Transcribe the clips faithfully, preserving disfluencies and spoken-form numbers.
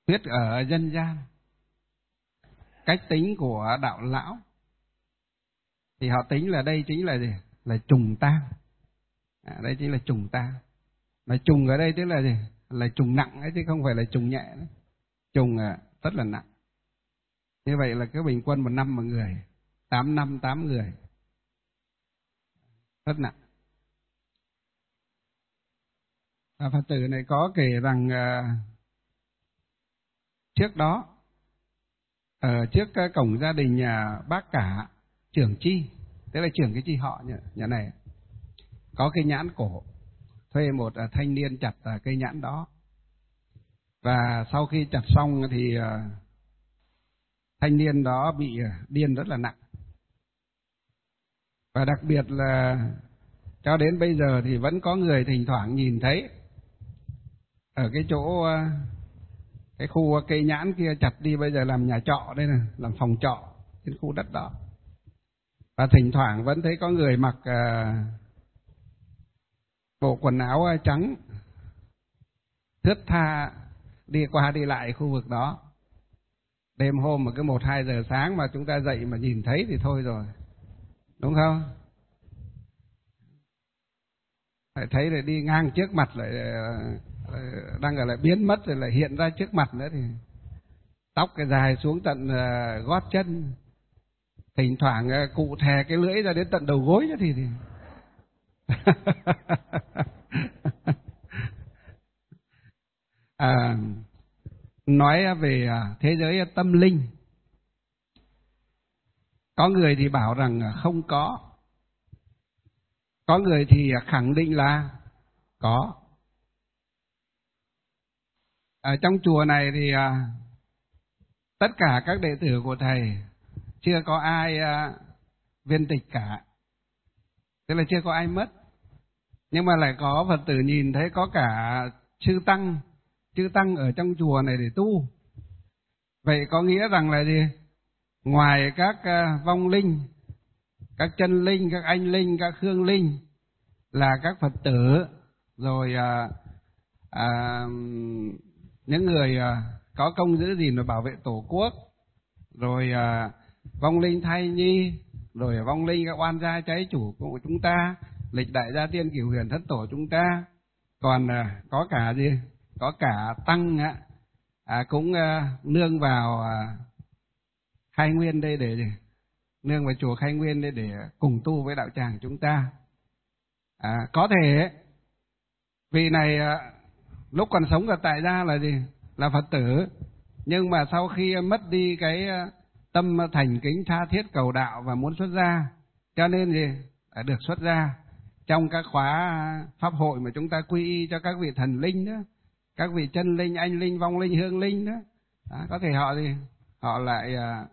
thuyết ở dân gian, cách tính của đạo lão thì họ tính là đây chính là gì? Là trùng tang. À, đây chính là trùng tang. Mà trùng ở đây tức là gì? Là trùng nặng ấy, chứ không phải là trùng nhẹ nữa. Trùng à, rất là nặng. Như vậy là cái bình quân một năm một người, tám năm tám người, rất nặng. À, Phật tử này có kể rằng à, trước đó ở trước cổng gia đình nhà bác cả trưởng chi, tức là trưởng cái chi họ nhà, nhà này, có cây nhãn cổ, thuê một à, thanh niên chặt à, cây nhãn đó. Và sau khi chặt xong thì à, thanh niên đó bị à, điên rất là nặng. Và đặc biệt là cho đến bây giờ thì vẫn có người thỉnh thoảng nhìn thấy ở cái chỗ à, cái khu cây nhãn kia chặt đi bây giờ làm nhà trọ đây này, làm phòng trọ trên khu đất đó. Và thỉnh thoảng vẫn thấy có người mặc à, bộ quần áo trắng thướt tha đi qua đi lại khu vực đó. Đêm hôm mà cứ một hai giờ sáng mà chúng ta dậy mà nhìn thấy thì thôi rồi, đúng không? Lại thấy lại đi ngang trước mặt lại đang ở lại biến mất rồi lại hiện ra trước mặt nữa, thì tóc cái dài xuống tận gót chân, thỉnh thoảng cụ thè cái lưỡi ra đến tận đầu gối nữa thì, thì... à, nói về thế giới tâm linh, có người thì bảo rằng không có, có người thì khẳng định là có. Ở trong chùa này thì à, tất cả các đệ tử của thầy chưa có ai à, viên tịch cả, tức là chưa có ai mất. Nhưng mà lại có Phật tử nhìn thấy có cả chư tăng, chư tăng ở trong chùa này để tu. Vậy có nghĩa rằng là gì? Ngoài các à, vong linh, các chân linh, các anh linh, các hương linh là các Phật tử, rồi à, à, những người à, có công giữ gìn và bảo vệ Tổ quốc, rồi à, vong linh thai nhi, rồi vong linh các oan gia cháy chủ của chúng ta, lịch đại gia tiên cửu huyền thất tổ chúng ta, còn à, có cả gì? Có cả tăng á, à, cũng à, nương vào à, Khai Nguyên đây để gì? Nương vào chùa Khai Nguyên đây để cùng tu với đạo tràng chúng ta. À, có thể vị này à, lúc còn sống ở tại gia là gì? Là Phật tử, nhưng mà sau khi mất đi cái tâm thành kính tha thiết cầu đạo và muốn xuất gia, cho nên gì? Đã được xuất gia trong các khóa pháp hội mà chúng ta quy y cho các vị thần linh đó, các vị chân linh, anh linh, vong linh, hương linh đó. Đó, có thể họ gì? Họ lại à,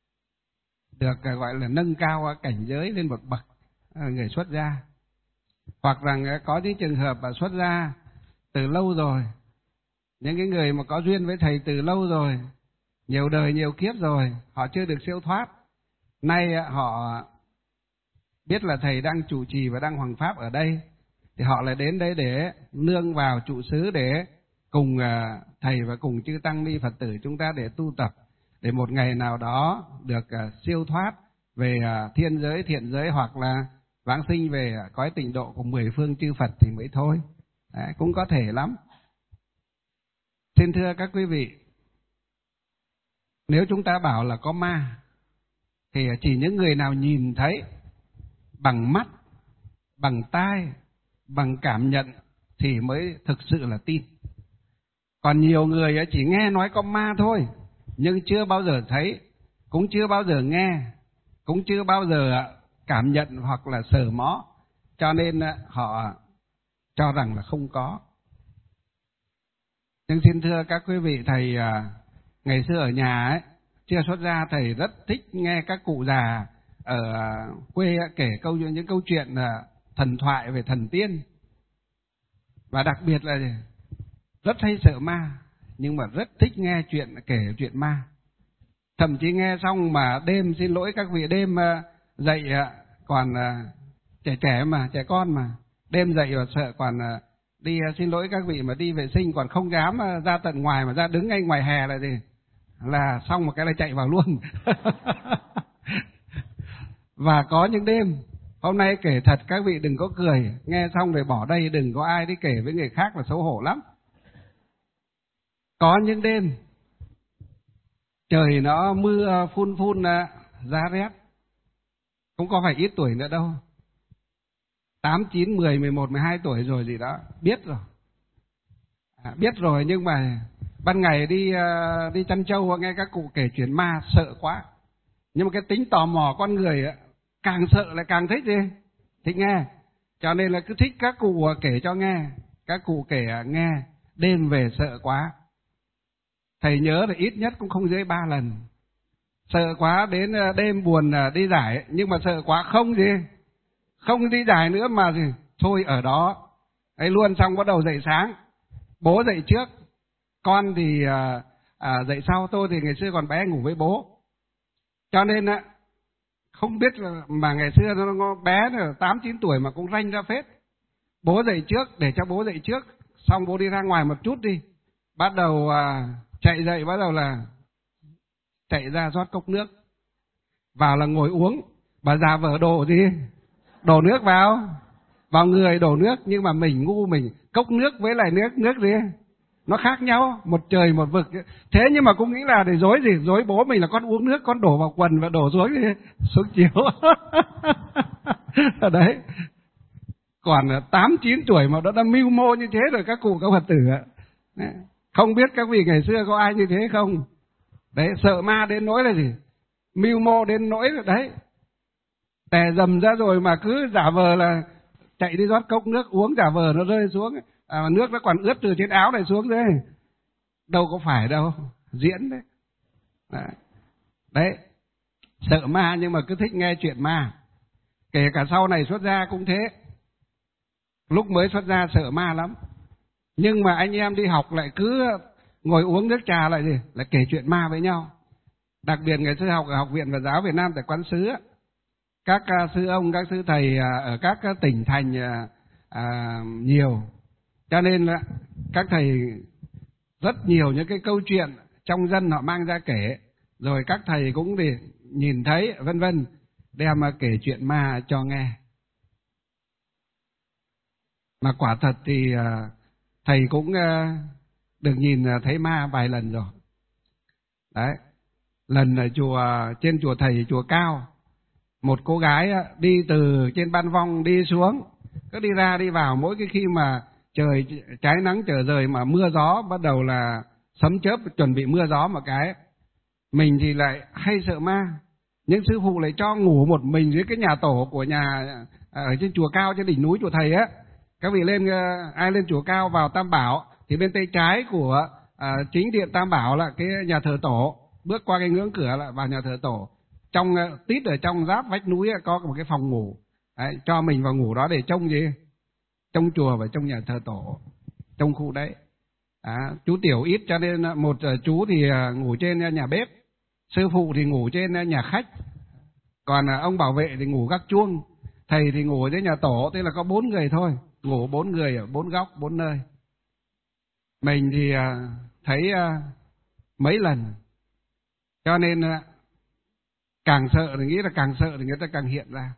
được à, gọi là nâng cao cảnh giới lên một bậc, à, người xuất gia. Hoặc rằng à, có những trường hợp à, xuất gia từ lâu rồi, những cái người mà có duyên với thầy từ lâu rồi, nhiều đời nhiều kiếp rồi, họ chưa được siêu thoát. Nay à, họ biết là thầy đang chủ trì và đang hoằng pháp ở đây, thì họ lại đến đây để nương vào trụ xứ để cùng à, thầy và cùng chư tăng ni Phật tử chúng ta để tu tập, để một ngày nào đó được à, siêu thoát về à, thiên giới, thiện giới, hoặc là vãng sinh về à, cõi tịnh độ của mười phương chư Phật thì mới thôi. Đấy, cũng có thể lắm. Xin thưa các quý vị, nếu chúng ta bảo là có ma thì chỉ những người nào nhìn thấy bằng mắt, bằng tai, bằng cảm nhận thì mới thực sự là tin. Còn nhiều người chỉ nghe nói có ma thôi, nhưng chưa bao giờ thấy, cũng chưa bao giờ nghe, cũng chưa bao giờ cảm nhận hoặc là sờ mó, cho nên họ cho rằng là không có. Nhưng xin thưa các quý vị, thầy ngày xưa ở nhà ấy, chưa xuất gia, thầy rất thích nghe các cụ già ở quê kể câu những câu chuyện thần thoại về thần tiên. Và đặc biệt là rất hay sợ ma, nhưng mà rất thích nghe chuyện kể chuyện ma. Thậm chí nghe xong mà đêm, xin lỗi các vị, đêm dậy còn trẻ trẻ mà, trẻ con mà, đêm dậy và sợ còn đi xin lỗi các vị mà đi vệ sinh còn không dám ra tận ngoài, mà ra đứng ngay ngoài hè là gì, là xong một cái là chạy vào luôn. Và có những đêm, hôm nay kể thật các vị đừng có cười, nghe xong rồi bỏ đây, đừng có ai đi kể với người khác là xấu hổ lắm. Có những đêm trời nó mưa phun phun giá rét, cũng có phải ít tuổi nữa đâu, tám, chín, mười, mười một, mười hai tuổi rồi gì đó, biết rồi. À, biết rồi nhưng mà ban ngày đi đi chăn trâu nghe các cụ kể chuyện ma sợ quá. Nhưng mà cái tính tò mò con người á, càng sợ lại càng thích đi, thích nghe. Cho nên là cứ thích các cụ kể cho nghe. Các cụ kể nghe, đêm về sợ quá. Thầy nhớ là ít nhất cũng không dưới ba lần. Sợ quá đến đêm buồn đi giải, nhưng mà sợ quá không gì, không đi giải nữa mà gì, thôi ở đó. Ấy luôn, xong bắt đầu dậy sáng. Bố dậy trước, con thì à, à, dậy sau. Tôi thì ngày xưa còn bé ngủ với bố. Cho nên á, không biết là, mà ngày xưa nó bé tám, chín tuổi mà cũng ranh ra phết. Bố dậy trước, để cho bố dậy trước, xong bố đi ra ngoài một chút đi. Bắt đầu à, chạy dậy, bắt đầu là chạy ra rót cốc nước. Vào là ngồi uống. Bà già vợ đổ gì? Đổ nước vào. Vào người đổ nước, nhưng mà mình ngu mình. Cốc nước với lại nước, nước gì? Nó khác nhau, một trời một vực. Thế nhưng mà cũng nghĩ là để dối gì? Dối bố mình là con uống nước, con đổ vào quần và đổ xuống đi, xuống chiếu. Đấy. Còn tám, chín tuổi mà nó đã mưu mô như thế rồi các cụ các Phật tử ạ. Không biết các vị ngày xưa có ai như thế không? Đấy, sợ ma đến nỗi là gì? Mưu mô đến nỗi là đấy. Tè dầm ra rồi mà cứ giả vờ là chạy đi rót cốc nước uống, giả vờ nó rơi xuống. À, nước nó còn ướt từ trên áo này xuống đấy. Đâu có phải đâu, diễn đấy. Đấy. Đấy, sợ ma nhưng mà cứ thích nghe chuyện ma. Kể cả sau này xuất gia cũng thế. Lúc mới xuất gia sợ ma lắm. Nhưng mà anh em đi học lại cứ ngồi uống nước trà lại gì, lại kể chuyện ma với nhau. Đặc biệt ngày xưa học ở Học viện Phật giáo Việt Nam tại Quán Sứ, các sư ông, các sư thầy ở các tỉnh thành à, nhiều. Cho nên là các thầy rất nhiều những cái câu chuyện trong dân họ mang ra kể, rồi các thầy cũng để nhìn thấy vân vân, đem mà kể chuyện ma cho nghe. Mà quả thật thì thầy cũng được nhìn thấy ma vài lần rồi. Đấy, lần ở chùa, trên chùa thầy chùa Cao, một cô gái đi từ trên ban vong đi xuống, cứ đi ra đi vào, mỗi cái khi mà trời trái nắng trở rời mà mưa gió bắt đầu là sấm chớp chuẩn bị mưa gió một cái, mình thì lại hay sợ ma. Nhưng sư phụ lại cho ngủ một mình dưới cái nhà tổ của nhà ở trên chùa Cao, trên đỉnh núi chùa thầy á. Các vị lên, ai lên chùa Cao vào Tam Bảo thì bên tay trái của à, chính điện Tam Bảo là cái nhà thờ tổ, bước qua cái ngưỡng cửa là vào nhà thờ tổ. Trong tít ở trong giáp vách núi có một cái phòng ngủ. Đấy, cho mình vào ngủ đó để trông gì? Trong chùa và trong nhà thờ tổ, trong khu đấy. À, chú tiểu ít cho nên một chú thì ngủ trên nhà bếp, sư phụ thì ngủ trên nhà khách, còn ông bảo vệ thì ngủ gác chuông, thầy thì ngủ dưới nhà tổ. Tức là có bốn người thôi, ngủ bốn người ở bốn góc, bốn nơi. Mình thì thấy mấy lần, cho nên càng sợ thì nghĩ là càng sợ thì người ta càng hiện ra.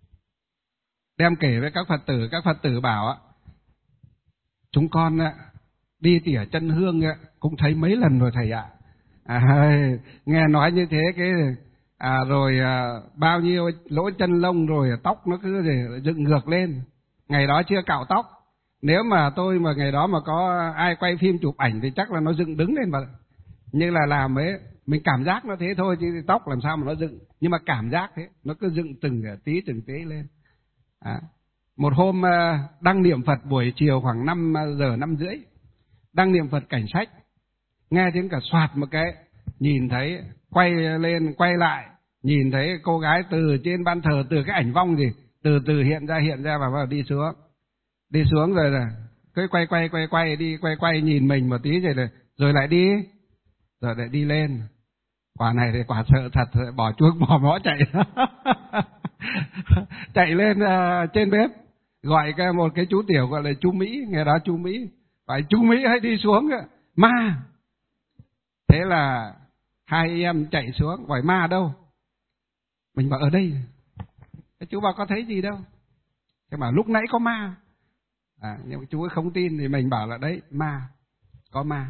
Đem kể với các Phật tử, các Phật tử bảo á, chúng con đi tỉa chân hương cũng thấy mấy lần rồi thầy ạ. À, nghe nói như thế cái à, rồi à, bao nhiêu lỗ chân lông rồi tóc nó cứ để dựng ngược lên. Ngày đó chưa cạo tóc. Nếu mà tôi mà ngày đó mà có ai quay phim chụp ảnh thì chắc là nó dựng đứng lên mà. Nhưng là làm ấy, mình cảm giác nó thế thôi, chứ tóc làm sao mà nó dựng. Nhưng mà cảm giác thế, nó cứ dựng từng tí từng tí lên. À, một hôm đăng niệm Phật buổi chiều khoảng năm giờ, năm rưỡi, đăng niệm Phật cảnh sách, nghe tiếng cả soạt một cái, nhìn thấy, quay lên, quay lại, nhìn thấy cô gái từ trên ban thờ, từ cái ảnh vong gì, từ từ hiện ra, hiện ra và vào đi xuống. Đi xuống rồi là cứ quay quay quay quay đi, quay quay nhìn mình một tí rồi là, rồi lại đi, rồi lại đi lên. Quả này thì quả sợ thật, bỏ chuông bỏ mõ chạy. Chạy lên uh, trên bếp, gọi cái một cái chú tiểu gọi là chú Mỹ, nghe đó chú Mỹ, phải chú Mỹ hãy đi xuống, ma. Thế là hai em chạy xuống, hỏi ma đâu? Mình bảo ở đây. Cái chú bảo có thấy gì đâu. Thế mà lúc nãy có ma. À, nhưng mà chú ấy không tin thì mình bảo là đấy, ma, có ma.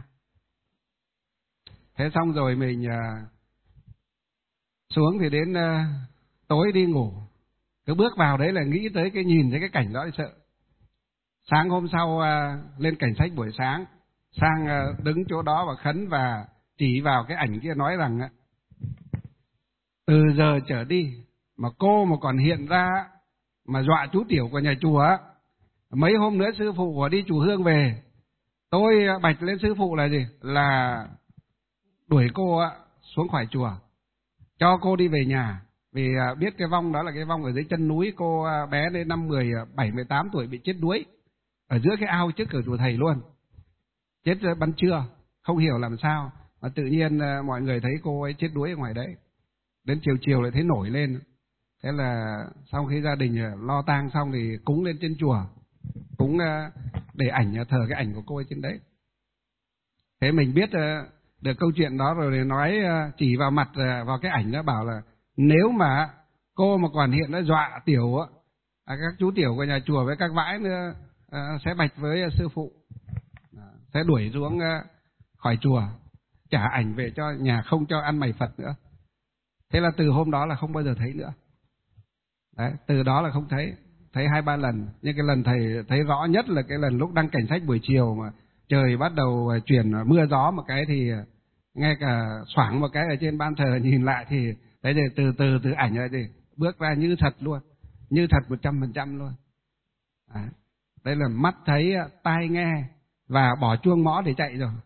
Thế xong rồi mình uh, xuống thì đến uh, tối đi ngủ. Cứ bước vào đấy là nghĩ tới cái nhìn thấy cái cảnh đó thì sợ. Sáng hôm sau uh, lên cảnh sách buổi sáng, sang uh, đứng chỗ đó và khấn và chỉ vào cái ảnh kia nói rằng uh, từ giờ trở đi mà cô mà còn hiện ra mà dọa chú tiểu của nhà chùa, mấy hôm nữa sư phụ của đi chùa Hương về, tôi bạch lên sư phụ là gì? Là đuổi cô xuống khỏi chùa, cho cô đi về nhà. Vì biết cái vong đó là cái vong ở dưới chân núi, cô bé đến năm mười bảy, mười tám tuổi bị chết đuối ở giữa cái ao trước cửa chùa thầy luôn. Chết ban trưa, không hiểu làm sao mà tự nhiên mọi người thấy cô ấy chết đuối ở ngoài đấy. Đến chiều chiều lại thấy nổi lên. Thế là sau khi gia đình lo tang xong thì cúng lên trên chùa, cúng để ảnh, thờ cái ảnh của cô ấy trên đấy. Thế mình biết được câu chuyện đó rồi, thì nói chỉ vào mặt vào cái ảnh đó bảo là nếu mà cô mà còn hiện nó dọa tiểu à, các chú tiểu của nhà chùa với các vãi nữa à, sẽ bạch với sư phụ, à, sẽ đuổi xuống à, khỏi chùa, trả ảnh về cho nhà, không cho ăn mày Phật nữa. Thế là từ hôm đó là không bao giờ thấy nữa. Đấy, từ đó là không thấy, thấy hai ba lần. Nhưng cái lần thầy thấy rõ nhất là cái lần lúc đăng cảnh sách buổi chiều mà trời bắt đầu chuyển mưa gió một cái thì ngay cả xoảng một cái ở trên ban thờ nhìn lại thì thấy thì từ từ từ ảnh rồi thì bước ra như thật luôn, như thật một trăm phần trăm luôn. Đấy. Đây là mắt thấy, tai nghe và bỏ chuông mõ để chạy rồi.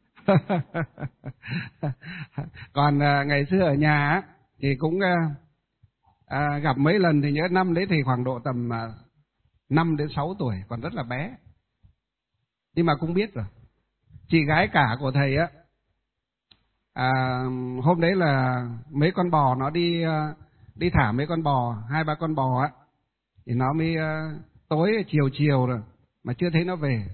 Còn à, ngày xưa ở nhà á, thì cũng à, à, gặp mấy lần. Thì nhớ năm đấy thì khoảng độ tầm à, năm đến sáu tuổi, còn rất là bé, nhưng mà cũng biết rồi. Chị gái cả của thầy á, à, hôm đấy là mấy con bò nó đi à, đi thả mấy con bò, hai ba con bò á, thì nó mới à, tối chiều chiều rồi mà chưa thấy nó về.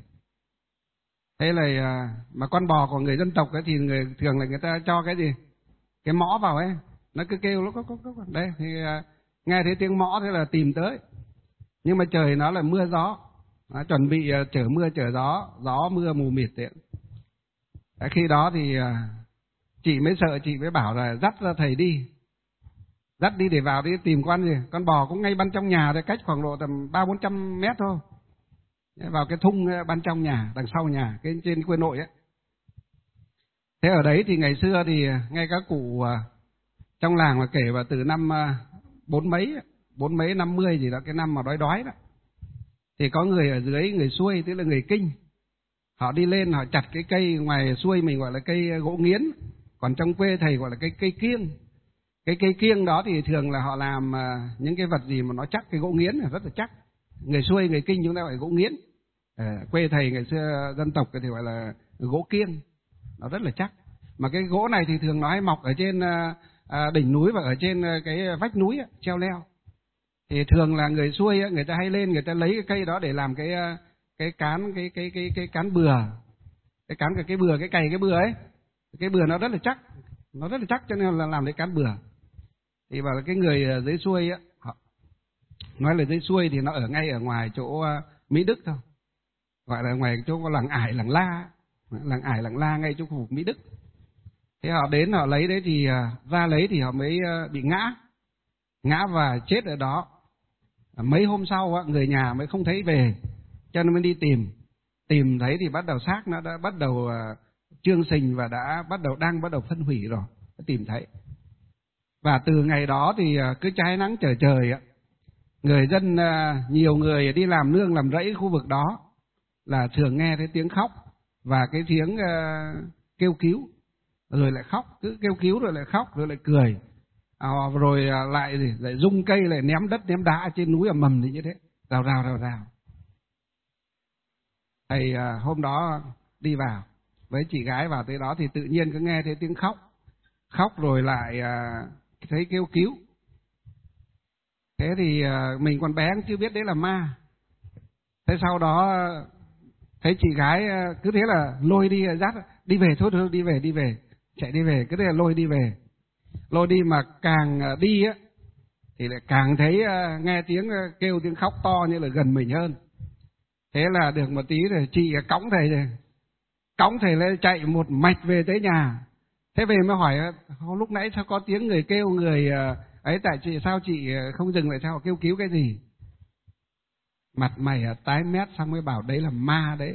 Thế là à, mà con bò của người dân tộc ấy thì người thường là người ta cho cái gì, cái mõ vào ấy, nó cứ kêu nó có có có đây thì à, nghe thấy tiếng mõ thế là tìm tới. Nhưng mà trời nó là mưa gió, nó chuẩn bị uh, chở mưa chở gió, gió mưa mù mịt đấy. Đấy, khi đó thì uh, chị mới sợ, chị mới bảo là dắt ra thầy đi, dắt đi để vào đi tìm con gì. Con bò cũng ngay ban trong nhà thôi, cách khoảng độ tầm ba bốn trăm mét thôi, vào cái thung ban trong nhà, đằng sau nhà, cái trên quê nội ấy. Thế ở đấy thì ngày xưa thì ngay các cụ uh, trong làng mà kể vào từ năm uh, bốn mấy, bốn mấy năm mươi gì đó, cái năm mà đói đói đó, thì có người ở dưới, người xuôi, tức là người Kinh, họ đi lên họ chặt cái cây ngoài xuôi mình gọi là cây gỗ nghiến, còn trong quê thầy gọi là cây cây kiêng. Cái cây kiêng đó thì thường là họ làm uh, những cái vật gì mà nó chắc, cái gỗ nghiến là rất là chắc. Người xuôi, người Kinh chúng ta gọi là gỗ nghiến. À, quê thầy ngày xưa dân tộc thì gọi là gỗ kiêng, nó rất là chắc. Mà cái gỗ này thì thường nó hay mọc ở trên uh, uh, đỉnh núi và ở trên uh, cái vách núi uh, treo leo. Thì thường là người xuôi uh, người ta hay lên, người ta lấy cái cây đó để làm cái uh, cái cán cái cái cái cái cán bừa, cái cán cái cái bừa, cái cày cái bừa ấy, cái bừa nó rất là chắc, nó rất là chắc cho nên là làm lấy cán bừa. Thì bảo là cái người uh, dưới xuôi á, họ nói là dưới xuôi thì nó ở ngay ở ngoài chỗ uh, Mỹ Đức thôi, gọi là ngoài chỗ có làng Ải, làng La, làng Ải, làng La ngay chỗ khu vực Mỹ Đức. Thế họ đến họ lấy đấy thì ra lấy thì họ mới bị ngã, ngã và chết ở đó. Mấy hôm sau người nhà mới không thấy về, cho nên mới đi tìm, tìm thấy thì bắt đầu xác nó đã bắt đầu chương sình và đã bắt đầu đang bắt đầu phân hủy rồi, tìm thấy. Và từ ngày đó thì cứ trái nắng trở trời, người dân nhiều người đi làm nương làm rẫy khu vực đó là thường nghe thấy tiếng khóc và cái tiếng uh, kêu cứu, rồi lại khóc, cứ kêu cứu rồi lại khóc rồi lại cười, à, rồi uh, lại gì lại rung cây, lại ném đất ném đá trên núi ở mầm thì như thế, rào rào rào rào. Thầy uh, hôm đó đi vào với chị gái vào tới đó thì tự nhiên cứ nghe thấy tiếng khóc, khóc rồi lại uh, thấy kêu cứu. Thế thì uh, mình còn bé chưa biết đấy là ma. Thế sau đó thấy chị gái cứ thế là lôi đi, dắt đi về, thôi thôi đi về đi về, chạy đi về, cứ thế là lôi đi về. Lôi đi mà càng đi á thì lại càng thấy nghe tiếng kêu, tiếng khóc to như là gần mình hơn. Thế là được một tí rồi chị cõng thầy rồi, cõng thầy lên chạy một mạch về tới nhà. Thế về mới hỏi lúc nãy sao có tiếng người kêu người ấy, tại chị sao chị không dừng lại, sao kêu cứu cái gì? Mặt mày tái mét, xong mới bảo đấy là ma đấy.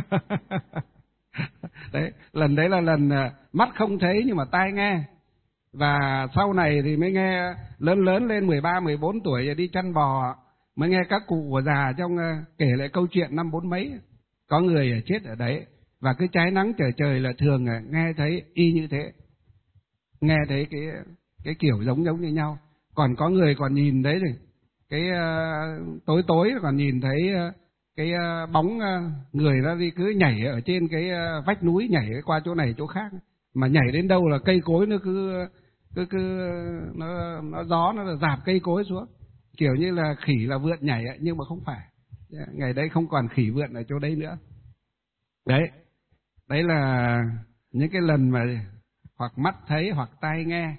Đấy, lần đấy là lần mắt không thấy nhưng mà tai nghe. Và sau này thì mới nghe lớn lớn lên mười ba, mười bốn tuổi đi chăn bò, mới nghe các cụ già trong kể lại câu chuyện năm bốn mấy, có người chết ở đấy. Và cứ trái nắng trời trời là thường nghe thấy y như thế, nghe thấy cái cái kiểu giống giống như nhau. Còn có người còn nhìn đấy thì cái uh, tối tối còn nhìn thấy uh, cái uh, bóng uh, người đó đi cứ nhảy ở trên cái uh, vách núi, nhảy qua chỗ này chỗ khác, mà nhảy đến đâu là cây cối nó cứ cứ cứ nó nó gió nó là dạp cây cối xuống, kiểu như là khỉ là vượn nhảy ấy, nhưng mà không phải. Ngày đấy không còn khỉ vượn ở chỗ đấy nữa. Đấy, đấy là những cái lần mà hoặc mắt thấy hoặc tai nghe.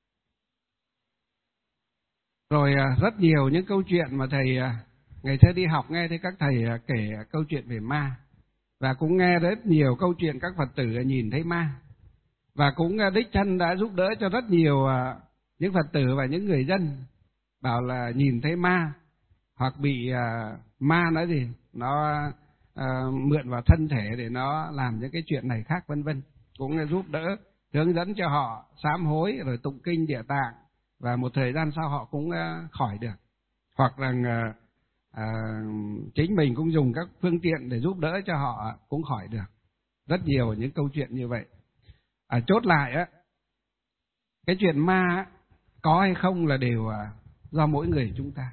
Rồi rất nhiều những câu chuyện mà thầy ngày xưa đi học nghe thấy các thầy kể câu chuyện về ma, và cũng nghe rất nhiều câu chuyện các Phật tử nhìn thấy ma, và cũng đích thân đã giúp đỡ cho rất nhiều những Phật tử và những người dân bảo là nhìn thấy ma hoặc bị ma nói gì nó uh, mượn vào thân thể để nó làm những cái chuyện này khác vân vân, cũng giúp đỡ hướng dẫn cho họ sám hối rồi tụng kinh Địa Tạng, và một thời gian sau họ cũng uh, khỏi được. Hoặc rằng uh, uh, chính mình cũng dùng các phương tiện để giúp đỡ cho họ cũng khỏi được. Rất nhiều những câu chuyện như vậy. À, chốt lại á, cái chuyện ma á, có hay không là đều uh, do mỗi người chúng ta.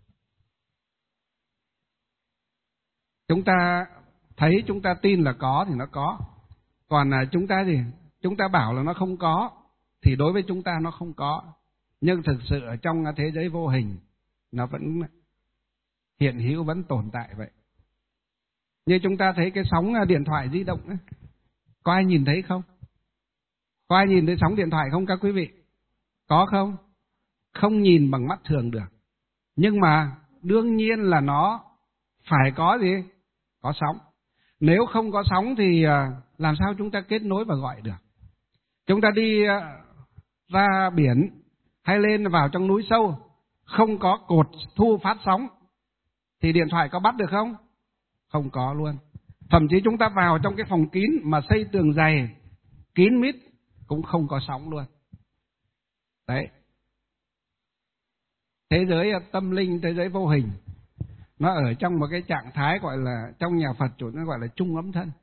Chúng ta thấy, chúng ta tin là có thì nó có. Còn uh, chúng ta gì? Chúng ta bảo là nó không có thì đối với chúng ta nó không có. Nhưng thực sự ở trong thế giới vô hình nó vẫn hiện hữu, vẫn tồn tại vậy. Như chúng ta thấy cái sóng điện thoại di động ấy, có ai nhìn thấy không? Có ai nhìn thấy sóng điện thoại không các quý vị? Có không? Không nhìn bằng mắt thường được. Nhưng mà đương nhiên là nó phải có gì? Có sóng. Nếu không có sóng thì làm sao chúng ta kết nối và gọi được? Chúng ta đi ra biển hay lên vào trong núi sâu, không có cột thu phát sóng thì điện thoại có bắt được không? Không có luôn. Thậm chí chúng ta vào trong cái phòng kín mà xây tường dày, kín mít cũng không có sóng luôn. Đấy. Thế giới tâm linh, thế giới vô hình, nó ở trong một cái trạng thái gọi là, trong nhà Phật chủ nó gọi là chung ấm thân.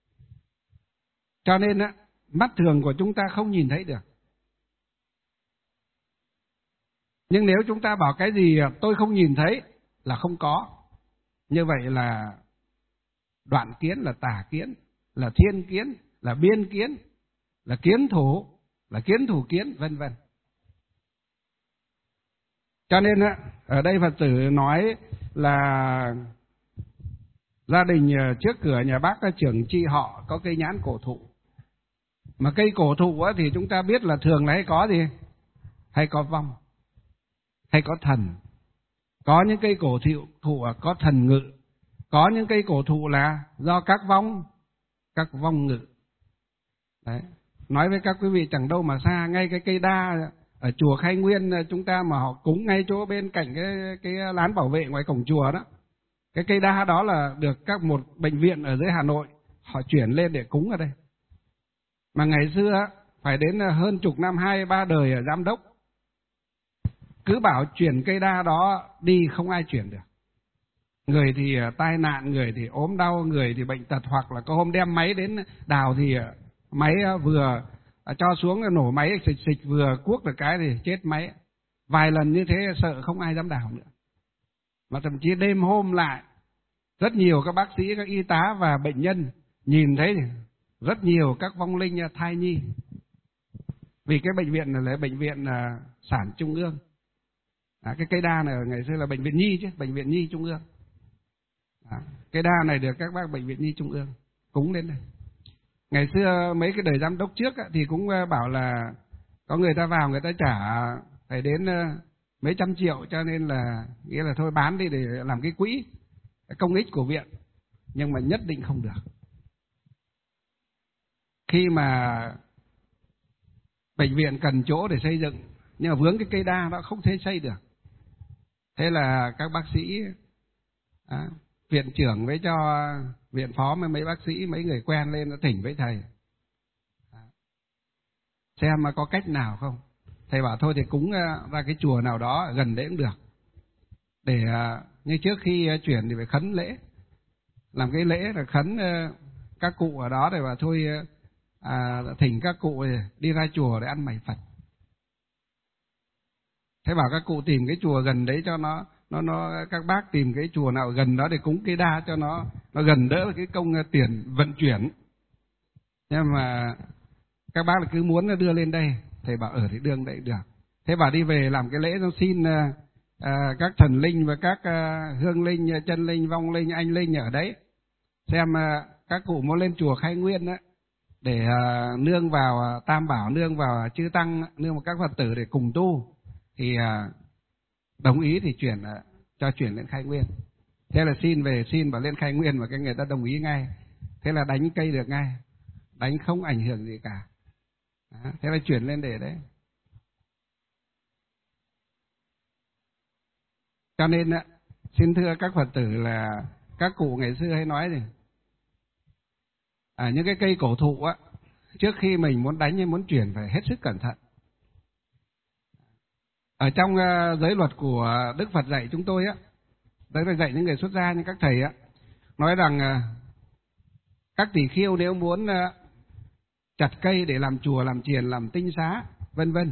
Cho nên á, mắt thường của chúng ta không nhìn thấy được. Nhưng nếu chúng ta bảo cái gì tôi không nhìn thấy là không có, như vậy là đoạn kiến, là tà kiến, là thiên kiến, là biên kiến, là kiến thủ, là kiến thủ kiến, vân vân. Cho nên ở đây Phật tử nói là gia đình trước cửa nhà bác trưởng chi họ có cây nhãn cổ thụ. Mà cây cổ thụ thì chúng ta biết là thường là hay có gì? Hay có vong, hay có thần. Có những cây cổ thụ, thụ có thần ngự. Có những cây cổ thụ là do các vong, các vong ngự. Đấy. Nói với các quý vị chẳng đâu mà xa, ngay cái cây đa ở chùa Khai Nguyên chúng ta mà họ cúng ngay chỗ bên cạnh cái, cái lán bảo vệ ngoài cổng chùa đó. Cái cây đa đó là được các một bệnh viện ở dưới Hà Nội họ chuyển lên để cúng ở đây. Mà ngày xưa phải đến hơn chục năm, hai ba đời ở giám đốc, cứ bảo chuyển cây đa đó đi không ai chuyển được. Người thì tai nạn, người thì ốm đau, người thì bệnh tật, hoặc là có hôm đem máy đến đào thì máy vừa cho xuống nổ máy xịch xịch vừa cuốc được cái thì chết máy. Vài lần như thế sợ không ai dám đào nữa. Mà thậm chí đêm hôm lại rất nhiều các bác sĩ, các y tá và bệnh nhân nhìn thấy rất nhiều các vong linh thai nhi. Vì cái bệnh viện này là bệnh viện sản trung ương. À, cái cây đa này ngày xưa là bệnh viện nhi chứ, bệnh viện nhi trung ương. À, cái đa này được các bác bệnh viện Nhi Trung ương cúng đến đây. Ngày xưa mấy cái đời giám đốc trước á, thì cũng bảo là có người ta vào người ta trả phải đến mấy trăm triệu, cho nên là nghĩa là thôi bán đi để làm cái quỹ công ích của viện, nhưng mà nhất định không được. Khi mà bệnh viện cần chỗ để xây dựng nhưng mà vướng cái cây đa đó không thể xây được, thế là các bác sĩ à, viện trưởng với cho viện phó với mấy bác sĩ mấy người quen lên nó thỉnh với thầy à, xem mà có cách nào không. Thầy bảo thôi thì cúng ra cái chùa nào đó gần đấy cũng được, để như trước khi chuyển thì phải khấn lễ, làm cái lễ là khấn các cụ ở đó, để mà thôi à, thỉnh các cụ đi ra chùa để ăn mày Phật. Thế bảo các cụ tìm cái chùa gần đấy cho nó nó nó các bác tìm cái chùa nào gần đó để cúng cây đa cho nó nó gần đỡ cái công tiền vận chuyển. Nhưng mà các bác là cứ muốn đưa lên đây, thầy bảo ở thì đưa đây được. Thế bảo đi về làm cái lễ nó xin à, các thần linh và các à, hương linh, chân linh, vong linh, anh linh ở đấy, xem à, các cụ muốn lên chùa Khai Nguyên á, để à, nương vào à, Tam Bảo, nương vào chư tăng, nương vào các Phật tử để cùng tu, thì à, đồng ý thì chuyển à, cho chuyển lên Khai Nguyên. Thế là xin về, xin bảo lên Khai Nguyên, và cái người ta đồng ý ngay. Thế là đánh cây được ngay, đánh không ảnh hưởng gì cả. Đó, thế là chuyển lên để đấy. Cho nên á, xin thưa các Phật tử là các cụ ngày xưa hay nói gì à, những cái cây cổ thụ á, trước khi mình muốn đánh hay muốn chuyển phải hết sức cẩn thận. Ở trong uh, giới luật của Đức Phật dạy chúng tôi á, đấy là dạy những người xuất gia như các thầy á, nói rằng uh, các tỳ khưu nếu muốn uh, chặt cây để làm chùa, làm chiền, làm tinh xá, vân vân,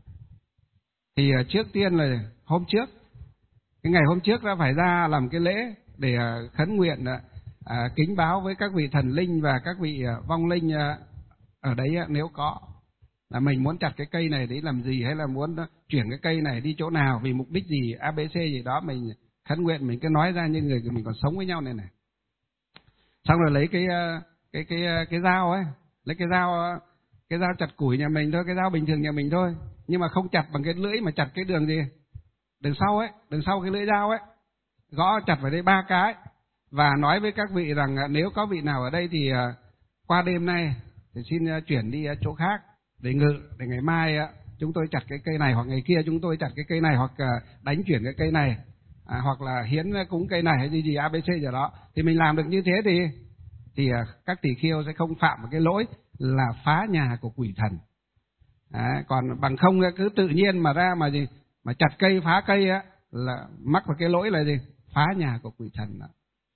thì uh, trước tiên là hôm trước, cái ngày hôm trước đã phải ra làm cái lễ để uh, khấn nguyện, uh, uh, kính báo với các vị thần linh và các vị uh, vong linh uh, ở đấy uh, nếu có, là mình muốn chặt cái cây này để làm gì, hay là muốn chuyển cái cây này đi chỗ nào, vì mục đích gì, a bê xê gì đó, mình khấn nguyện mình cứ nói ra như người mình còn sống với nhau này này. Xong rồi lấy cái cái cái cái dao ấy, lấy cái dao cái dao chặt củi nhà mình thôi, cái dao bình thường nhà mình thôi, nhưng mà không chặt bằng cái lưỡi mà chặt cái đường gì, đường sau ấy, đường sau cái lưỡi dao ấy, gõ chặt vào đây ba cái, và nói với các vị rằng nếu có vị nào ở đây thì qua đêm nay thì xin chuyển đi chỗ khác để ngự, để ngày mai chúng tôi chặt cái cây này, hoặc ngày kia chúng tôi chặt cái cây này, hoặc đánh chuyển cái cây này, à, hoặc là hiến cúng cây này hay gì gì a bê xê gì đó, thì mình làm được như thế thì thì các tỳ khưu sẽ không phạm một cái lỗi là phá nhà của quỷ thần. À, còn bằng không cứ tự nhiên mà ra mà gì mà chặt cây phá cây á, là mắc vào cái lỗi là gì, phá nhà của quỷ thần đó.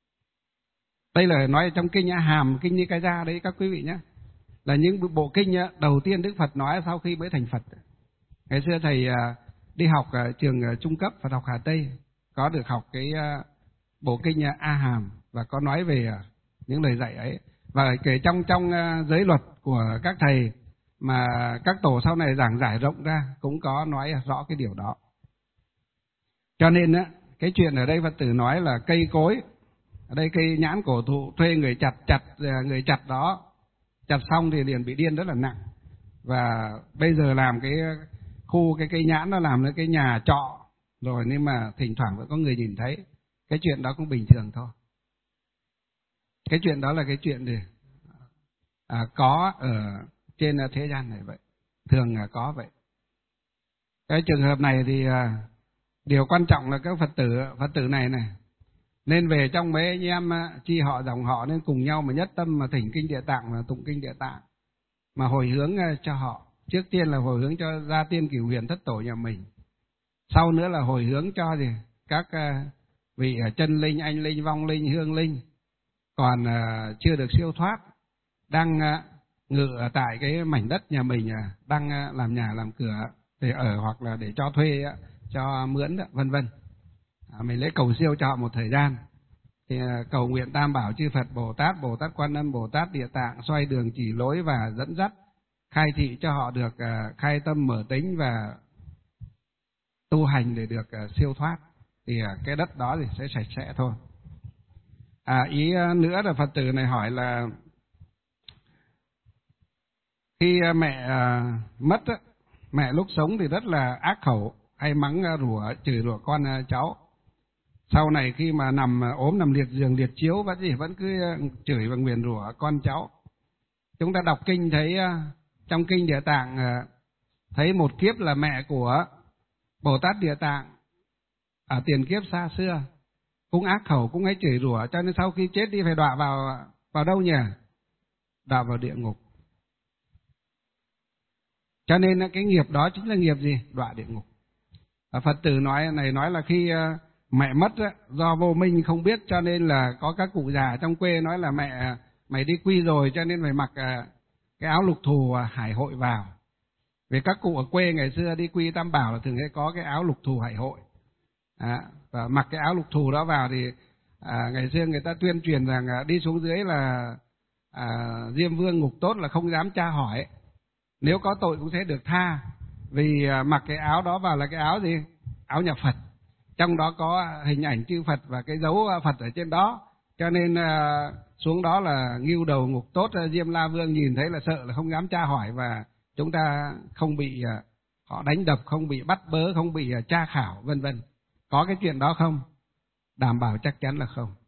Đây là nói trong kinh A Hàm, kinh Nikaya đấy các quý vị nhé, là những bộ kinh đầu tiên Đức Phật nói sau khi mới thành Phật. Ngày xưa thầy đi học ở trường trung cấp Phật học Hà Tây, có được học cái bộ kinh A Hàm và có nói về những lời dạy ấy, và kể trong trong giới luật của các thầy mà các tổ sau này giảng giải rộng ra cũng có nói rõ cái điều đó. Cho nên á, cái chuyện ở đây Phật tử nói là cây cối, ở đây cây nhãn cổ thụ, thuê người chặt, chặt người chặt đó, chặt xong thì liền bị điên rất là nặng. Và bây giờ làm cái khu cái cây nhãn nó làm cái nhà trọ rồi, nhưng mà thỉnh thoảng vẫn có người nhìn thấy. Cái chuyện đó cũng bình thường thôi. Cái chuyện đó là cái chuyện gì à, có ở trên thế gian này vậy, thường là có vậy. Cái trường hợp này thì à, điều quan trọng là các Phật tử Phật tử này này nên về trong mấy anh em chi họ dòng họ nên cùng nhau mà nhất tâm mà thỉnh kinh Địa Tạng và tụng kinh Địa Tạng, mà hồi hướng cho họ. Trước tiên là hồi hướng cho gia tiên cửu huyền thất tổ nhà mình, sau nữa là hồi hướng cho gì các vị chân linh, anh linh, vong linh, hương linh còn chưa được siêu thoát, đang ngự ở tại cái mảnh đất nhà mình, đang làm nhà làm cửa để ở, hoặc là để cho thuê, cho mướn, vân vân. À, mình lấy cầu siêu cho họ một thời gian, thì cầu nguyện Tam Bảo chư Phật Bồ Tát, Bồ Tát Quan Âm, Bồ Tát Địa Tạng xoay đường chỉ lối và dẫn dắt, khai thị cho họ được uh, khai tâm mở tính và tu hành để được uh, siêu thoát, thì uh, cái đất đó thì sẽ sạch sẽ thôi. À, ý nữa là Phật tử này hỏi là khi mẹ mất, mẹ lúc sống thì rất là ác khẩu, hay mắng rủa, chửi rủa con cháu. Sau này khi mà nằm ốm, nằm liệt giường, liệt chiếu vẫn gì vẫn cứ chửi và nguyền rủa con cháu. Chúng ta đọc kinh thấy trong kinh Địa Tạng thấy một kiếp là mẹ của Bồ Tát Địa Tạng ở tiền kiếp xa xưa cũng ác khẩu, cũng ấy chửi rủa, cho nên sau khi chết đi phải đọa vào vào đâu nhỉ? Đọa vào địa ngục. Cho nên cái nghiệp đó chính là nghiệp gì? Đọa địa ngục. Phật tử nói này nói là khi mẹ mất do vô minh không biết, cho nên là có các cụ già trong quê nói là mẹ mày đi quy rồi cho nên mày mặc cái áo lục thù hải hội vào. Vì các cụ ở quê ngày xưa đi quy Tam Bảo là thường hay có cái áo lục thù hải hội. À, và mặc cái áo lục thù đó vào thì à, ngày xưa người ta tuyên truyền rằng à, đi xuống dưới là à, Diêm Vương ngục tốt là không dám tra hỏi, nếu có tội cũng sẽ được tha. Vì à, mặc cái áo đó vào là cái áo gì? Áo nhà Phật, trong đó có hình ảnh chư Phật và cái dấu Phật ở trên đó, cho nên à, xuống đó là ngưu đầu ngục tốt. Diêm La Vương nhìn thấy là sợ, là không dám tra hỏi, và chúng ta không bị à, họ đánh đập, không bị bắt bớ, không bị à, tra khảo vân vân. Có cái chuyện đó không? Đảm bảo chắc chắn là không.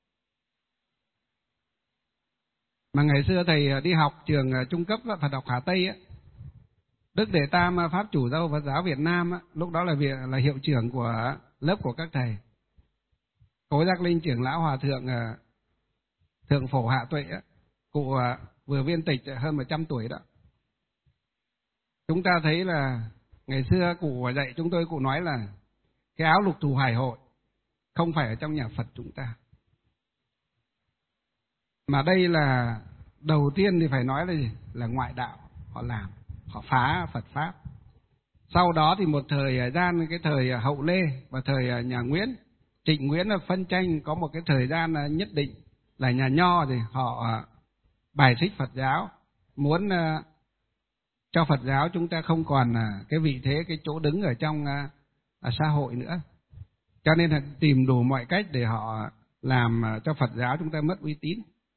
Mà ngày xưa thầy đi học trường trung cấp Phật học Hà Tây á, Đức Đệ Tam Pháp Chủ Dâu Phật giáo Việt Nam á, lúc đó là việc là hiệu trưởng của lớp của các thầy. Cố Giác Linh trưởng lão hòa thượng thượng phổ Hạ Tuệ á, cụ vừa viên tịch hơn một trăm tuổi đó. Chúng ta thấy là ngày xưa cụ dạy chúng tôi, cụ nói là cái áo lục thù hải hội không phải ở trong nhà Phật chúng ta, mà đây là đầu tiên thì phải nói là gì? Là ngoại đạo họ làm, họ phá Phật pháp. Sau đó thì một thời gian, cái thời Hậu Lê và thời nhà Nguyễn, Trịnh Nguyễn là phân tranh, có một cái thời gian nhất định là nhà Nho thì họ bài xích Phật giáo, muốn cho Phật giáo chúng ta không còn cái vị thế, cái chỗ đứng ở trong xã hội nữa. Cho nên là tìm đủ mọi cách để họ làm cho Phật giáo chúng ta mất uy tín.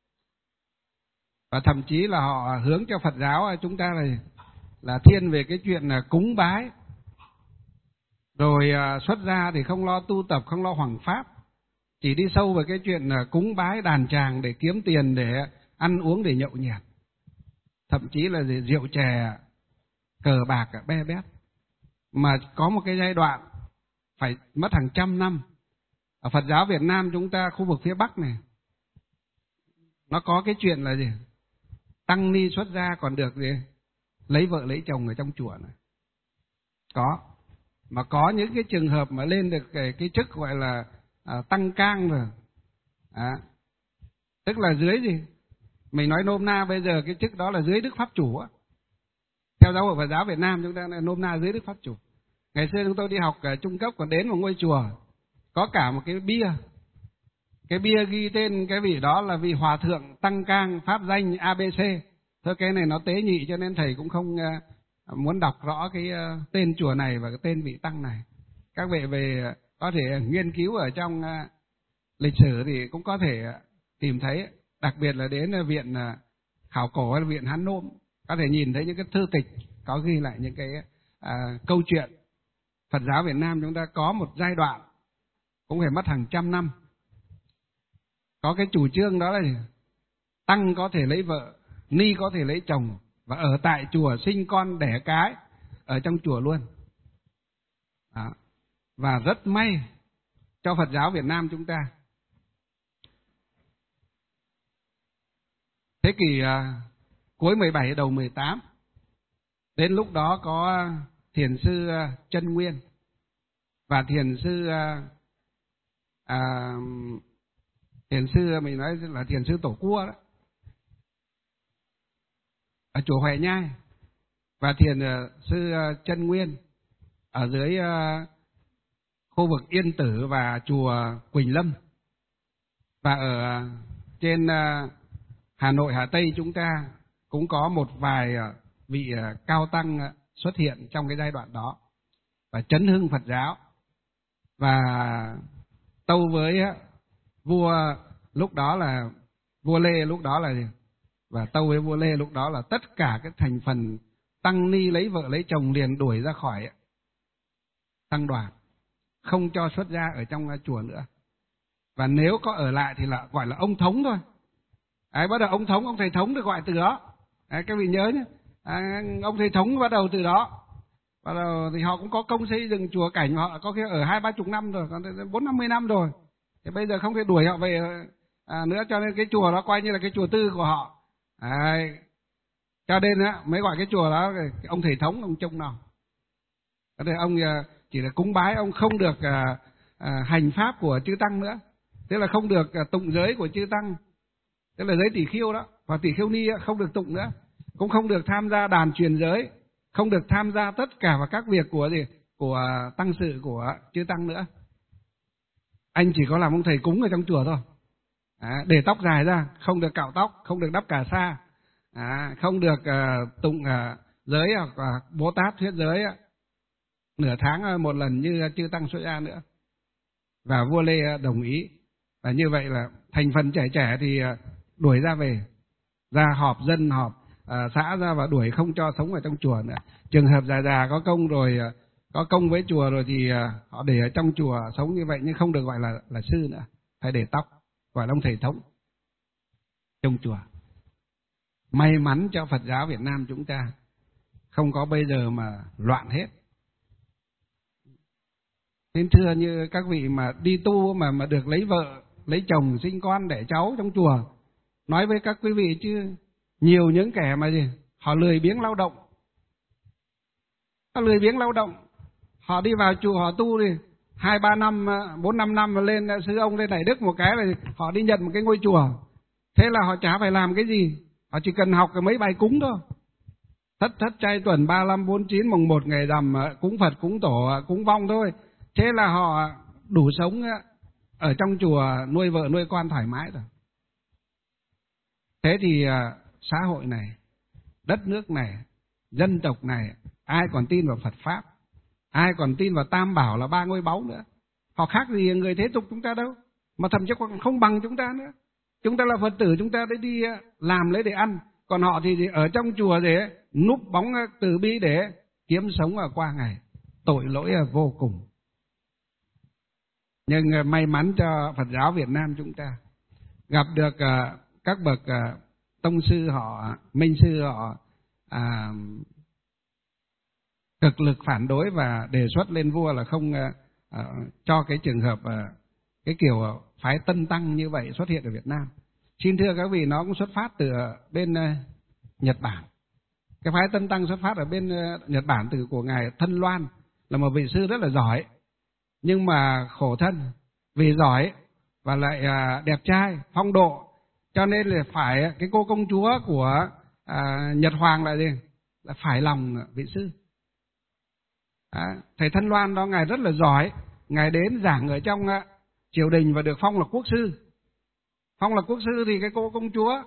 Và thậm chí là họ hướng cho Phật giáo chúng ta là, là thiên về cái chuyện là cúng bái. Rồi xuất gia thì không lo tu tập, không lo hoằng pháp, chỉ đi sâu vào cái chuyện là cúng bái đàn tràng để kiếm tiền, để ăn uống, để nhậu nhẹt. Thậm chí là rượu chè, cờ bạc, be bét. Mà có một cái giai đoạn phải mất hàng trăm năm. Ở Phật giáo Việt Nam chúng ta, khu vực phía Bắc này, nó có cái chuyện là gì? Tăng ni xuất gia còn được gì? Lấy vợ lấy chồng ở trong chùa này. Có. Mà có những cái trường hợp mà lên được cái, cái chức gọi là à, tăng cang rồi. À, tức là dưới gì? Mình nói nôm na bây giờ cái chức đó là dưới Đức Pháp Chủ á. Theo giáo hội Phật giáo Việt Nam chúng ta là nôm na dưới Đức Pháp Chủ. Ngày xưa chúng tôi đi học ở trung cấp còn đến một ngôi chùa, có cả một cái bia. Cái bia ghi tên cái vị đó là vị Hòa Thượng Tăng Cang Pháp danh a bê xê. Thôi cái này nó tế nhị cho nên thầy cũng không uh, muốn đọc rõ cái uh, tên chùa này và cái tên vị Tăng này. Các vị về uh, có thể nghiên cứu ở trong uh, lịch sử thì cũng có thể uh, tìm thấy. Đặc biệt là đến uh, viện uh, khảo cổ hay là viện Hán Nôm, có thể nhìn thấy những cái thư tịch có ghi lại những cái uh, câu chuyện. Phật giáo Việt Nam chúng ta có một giai đoạn cũng phải mất hàng trăm năm, có cái chủ trương đó là gì? Tăng có thể lấy vợ, ni có thể lấy chồng, và ở tại chùa sinh con đẻ cái ở trong chùa luôn. Đó. Và rất may cho Phật giáo Việt Nam chúng ta, thế kỷ uh, cuối mười bảy đầu mười tám, đến lúc đó có thiền sư uh, Chân Nguyên và thiền sư uh, uh, thiền sư mình nói là thiền sư Tổ Cua đó, ở chùa Huệ Nhai, và thiền uh, sư uh, Chân Nguyên ở dưới uh, khu vực Yên Tử và chùa Quỳnh Lâm. Và ở uh, trên uh, Hà Nội Hà Tây chúng ta cũng có một vài uh, vị uh, cao tăng uh, xuất hiện trong cái giai đoạn đó và chấn hưng Phật giáo, và tâu với uh, vua lúc đó là vua Lê lúc đó là gì? Và tâu với vua Lê lúc đó là tất cả các thành phần tăng ni lấy vợ lấy chồng liền đuổi ra khỏi tăng đoàn, không cho xuất gia ở trong chùa nữa. Và nếu có ở lại thì là gọi là ông thống thôi. Đấy, bắt đầu ông thống, ông thầy thống được gọi từ đó. Đấy, các vị nhớ nhé. À, ông thầy thống bắt đầu từ đó. Bắt đầu thì họ cũng có công xây dựng chùa cảnh, họ có khi ở hai ba chục năm rồi, còn bốn năm mươi năm rồi. Thì bây giờ không thể đuổi họ về à, nữa, cho nên cái chùa đó coi như là cái chùa tư của họ. Đấy. Cho nên á, mới gọi cái chùa đó ông thầy thống, ông trông nào. Thế ông chỉ là cúng bái, ông không được à, à, hành pháp của chư tăng nữa. Tức là không được à, tụng giới của chư tăng. Tức là giới tỷ khiêu đó, và tỷ khiêu ni không được tụng nữa. Cũng không được tham gia đàn truyền giới, không được tham gia tất cả vào các việc của gì của tăng sự của chư tăng nữa. Anh chỉ có làm ông thầy cúng ở trong chùa thôi. À, để tóc dài ra, không được cạo tóc, không được đắp cà sa, à, không được uh, tụng uh, giới hoặc uh, Bồ Tát thuyết giới uh, nửa tháng uh, một lần như chư tăng xuất gia nữa. Và vua Lê uh, đồng ý. Và như vậy là thành phần trẻ trẻ thì uh, đuổi ra về, ra họp dân họp uh, xã ra và đuổi không cho sống ở trong chùa nữa. Trường hợp già già có công rồi, uh, có công với chùa rồi thì uh, họ để ở trong chùa sống như vậy, nhưng không được gọi là là sư nữa, phải để tóc, gọi là ông thầy thống trong chùa. May mắn cho Phật giáo Việt Nam chúng ta không có bây giờ mà loạn hết. Nên thưa như các vị mà đi tu mà mà được lấy vợ, lấy chồng, sinh con, đẻ cháu trong chùa, nói với các quý vị chứ nhiều những kẻ mà gì, họ lười biếng lao động. Họ lười biếng lao động, họ đi vào chùa họ tu đi, hai ba năm, bốn năm năm mà lên sư ông lên Đại Đức một cái là họ đi nhận một cái ngôi chùa. Thế là họ chả phải làm cái gì, họ chỉ cần học cái mấy bài cúng thôi. Thất thất trai tuần ba năm bốn chín mùng một ngày rằm, cúng Phật, cúng Tổ, cúng vong thôi. Thế là họ đủ sống ở trong chùa, nuôi vợ nuôi con thoải mái rồi. Thế thì xã hội này, đất nước này, dân tộc này, ai còn tin vào Phật Pháp, ai còn tin vào Tam Bảo là ba ngôi báu nữa. Họ khác gì người thế tục chúng ta đâu, mà thậm chí còn không bằng chúng ta nữa. Chúng ta là Phật tử, chúng ta để đi làm lấy để ăn. Còn họ thì ở trong chùa để núp bóng từ bi để kiếm sống ở qua ngày. Tội lỗi vô cùng. Nhưng may mắn cho Phật giáo Việt Nam chúng ta gặp được các bậc tông sư họ, minh sư họ à, cực lực phản đối và đề xuất lên vua là không à, cho cái trường hợp à, cái kiểu phái Tân Tăng như vậy xuất hiện ở Việt Nam. Xin thưa các vị, nó cũng xuất phát từ bên uh, Nhật Bản. Cái phái Tân Tăng xuất phát ở bên uh, Nhật Bản từ của ngài Thân Loan, là một vị sư rất là giỏi, nhưng mà khổ thân vì giỏi và lại uh, đẹp trai, phong độ, cho nên là phải cái cô công chúa của uh, Nhật Hoàng là gì? Là phải lòng vị sư. À, thầy Thân Loan đó ngài rất là giỏi, ngài đến giảng ở trong uh, triều đình và được phong là quốc sư. Phong là quốc sư thì cái cô công chúa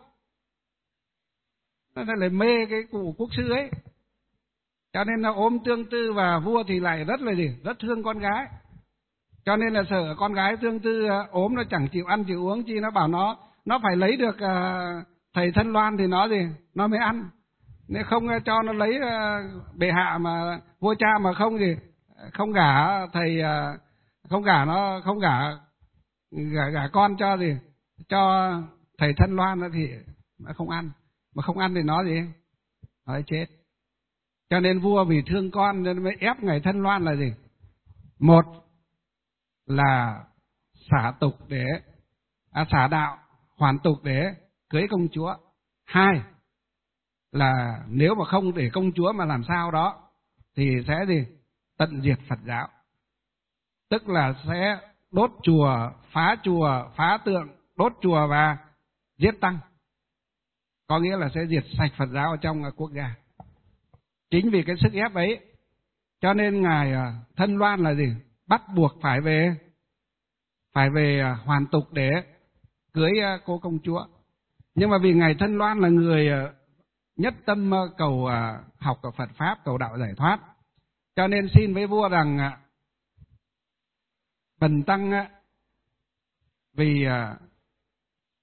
nó lại mê cái cụ quốc sư ấy, cho nên là ôm tương tư, và vua thì lại rất là gì, rất thương con gái, cho nên là sợ con gái tương tư ốm nó chẳng chịu ăn chịu uống chi, nó bảo nó nó phải lấy được uh, thầy Thân Loan thì nó gì nó mới ăn, nếu không cho nó lấy uh, bệ hạ mà vua cha mà không gì không gả thầy uh, không gả nó không gả gả, gả con cho gì cho thầy Thân Loan thì nó không ăn, mà không ăn thì nó gì nó chết. Cho nên vua vì thương con nên mới ép ngài Thân Loan là gì, một là xả tục để à, xả đạo hoàn tục để cưới công chúa, hai là nếu mà không để công chúa mà làm sao đó thì sẽ gì tận diệt Phật giáo, tức là sẽ đốt chùa, phá chùa, phá tượng, đốt chùa và giết tăng, có nghĩa là sẽ diệt sạch Phật giáo ở trong quốc gia. Chính vì cái sức ép ấy cho nên ngài Thân Loan là gì bắt buộc phải về phải về hoàn tục để cưới cô công chúa. Nhưng mà vì ngài Thân Loan là người nhất tâm cầu học của Phật Pháp, cầu đạo giải thoát, cho nên xin với vua rằng bần tăng vì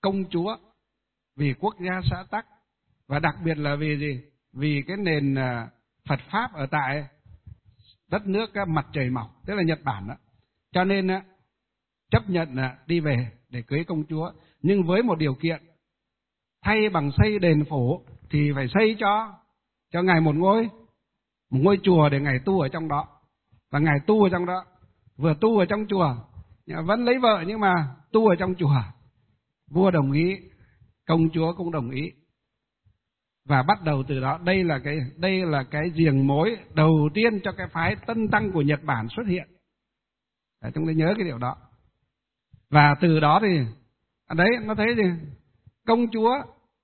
công chúa, vì quốc gia xã tắc, và đặc biệt là vì gì? Vì cái nền Phật Pháp ở tại đất nước mặt trời mọc, tức là Nhật Bản đó. Cho nên chấp nhận đi về để cưới công chúa, nhưng với một điều kiện, thay bằng xây đền phủ thì phải xây cho cho ngài một ngôi một ngôi chùa để ngài tu ở trong đó. Và ngài tu ở trong đó, vừa tu ở trong chùa vẫn lấy vợ, nhưng mà tu ở trong chùa. Vua đồng ý, công chúa cũng đồng ý, và bắt đầu từ đó, đây là cái đây là cái giềng mối đầu tiên cho cái phái Tân Tăng của Nhật Bản xuất hiện. Để chúng ta nhớ cái điều đó. Và từ đó thì đấy, nó thấy gì? Công chúa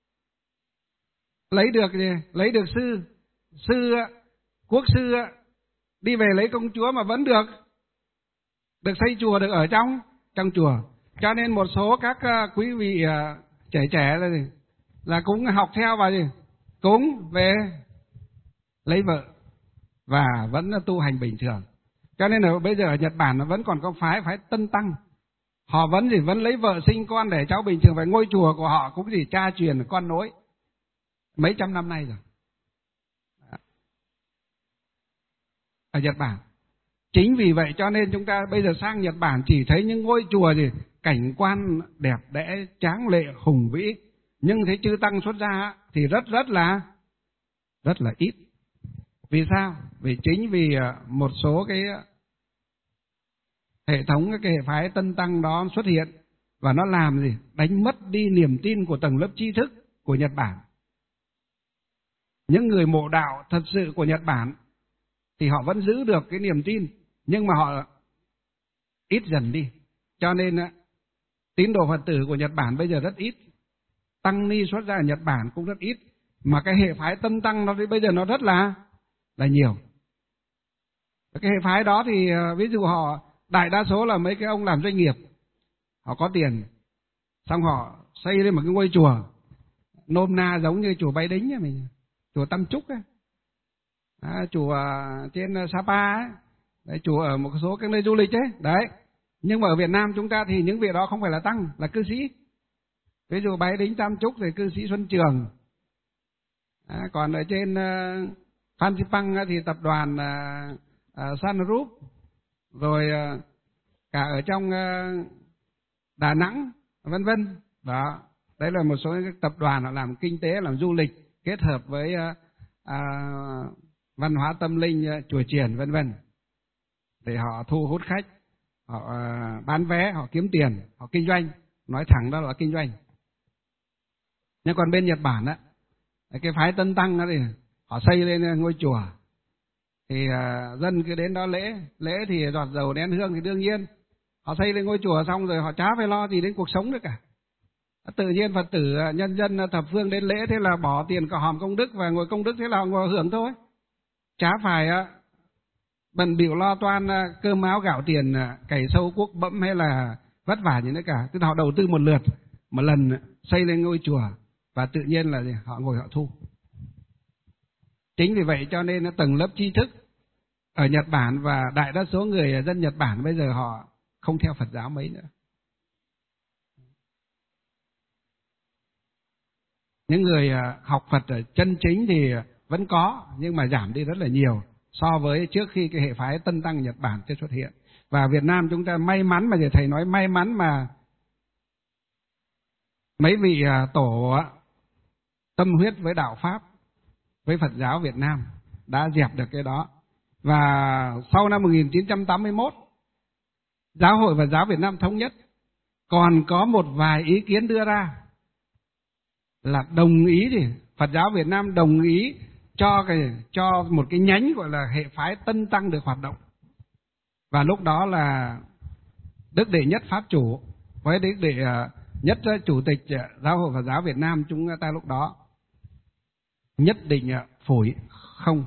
lấy được gì? Lấy được sư sư quốc sư đi về lấy công chúa mà vẫn được được xây chùa, được ở trong trong chùa. Cho nên một số các quý vị trẻ trẻ là gì? Là cũng học theo và gì? Cũng về lấy vợ và vẫn tu hành bình thường. Cho nên là bây giờ ở Nhật Bản nó vẫn còn có phái phái Tân Tăng. Họ vẫn gì? Vẫn lấy vợ sinh con để cháu bình thường. Phải ngôi chùa của họ cũng gì? Cha truyền con nối mấy trăm năm nay rồi ở Nhật Bản. Chính vì vậy cho nên chúng ta bây giờ sang Nhật Bản chỉ thấy những ngôi chùa gì? Cảnh quan đẹp đẽ, tráng lệ, hùng vĩ. Nhưng thấy chư tăng xuất gia thì rất rất là rất là ít. Vì sao? Vì chính vì một số cái hệ thống, cái hệ phái Tân Tăng đó xuất hiện, và nó làm gì? Đánh mất đi niềm tin của tầng lớp trí thức của Nhật Bản. Những người mộ đạo thật sự của Nhật Bản thì họ vẫn giữ được cái niềm tin, nhưng mà họ ít dần đi. Cho nên tín đồ Phật tử của Nhật Bản bây giờ rất ít. Tăng ni xuất gia ở Nhật Bản cũng rất ít. Mà cái hệ phái Tân Tăng nó bây giờ nó rất là là nhiều. Cái hệ phái đó thì ví dụ họ đại đa số là mấy cái ông làm doanh nghiệp, họ có tiền, xong họ xây lên một cái ngôi chùa nôm na giống như chùa Bái Đính ấy mình, chùa Tam Trúc ấy, à, chùa trên Sapa ấy, đấy, chùa ở một số các nơi du lịch ấy, đấy. Nhưng mà ở Việt Nam chúng ta thì những vị đó không phải là tăng, là cư sĩ. Ví dụ Bái Đính, Tam Trúc thì cư sĩ Xuân Trường. À, còn ở trên uh, Phan Xipang thì tập đoàn uh, uh, Sun Group, rồi uh, cả ở trong uh, Đà Nẵng, vân vân. Đó, đấy là một số các tập đoàn họ làm kinh tế, làm du lịch kết hợp với uh, uh, văn hóa tâm linh, uh, chùa chiền, vân vân, để họ thu hút khách, họ uh, bán vé, họ kiếm tiền, họ kinh doanh. Nói thẳng đó là kinh doanh. Nhưng còn bên Nhật Bản á, cái phái Tân Tăng đó thì họ xây lên ngôi chùa, thì uh, dân cứ đến đó lễ, lễ thì giọt dầu nén hương thì đương nhiên. Họ xây lên ngôi chùa xong rồi họ chả phải lo gì đến cuộc sống nữa cả. Tự nhiên Phật tử, nhân dân thập phương đến lễ, thế là bỏ tiền cả hòm công đức và ngồi công đức, thế là họ ngồi hưởng thôi. Chả phải uh, bận bịu lo toan uh, cơm áo gạo tiền, uh, cày sâu cuốc bẫm hay là vất vả gì nữa cả. Tức là họ đầu tư một lượt, một lần xây lên ngôi chùa, và tự nhiên là gì? Họ ngồi họ thu. Chính vì vậy cho nên tầng lớp tri thức ở Nhật Bản và đại đa số người dân Nhật Bản bây giờ họ không theo Phật giáo mấy nữa. Những người học Phật ở chân chính thì vẫn có, nhưng mà giảm đi rất là nhiều so với trước khi cái hệ phái Tân Tăng Nhật Bản chưa xuất hiện. Và Việt Nam chúng ta may mắn, mà thầy nói may mắn mà mấy vị tổ tâm huyết với đạo Pháp, với Phật giáo Việt Nam đã dẹp được cái đó. Và sau năm một nghìn chín trăm tám mươi mốt, Giáo hội Phật giáo Việt Nam thống nhất, còn có một vài ý kiến đưa ra là đồng ý thì Phật giáo Việt Nam đồng ý cho cái cho một cái nhánh gọi là hệ phái Tân Tăng được hoạt động. Và lúc đó là Đức Đệ Nhất Pháp Chủ với Đức Đệ Nhất Chủ tịch Giáo hội Phật giáo Việt Nam chúng ta lúc đó nhất định phủi không.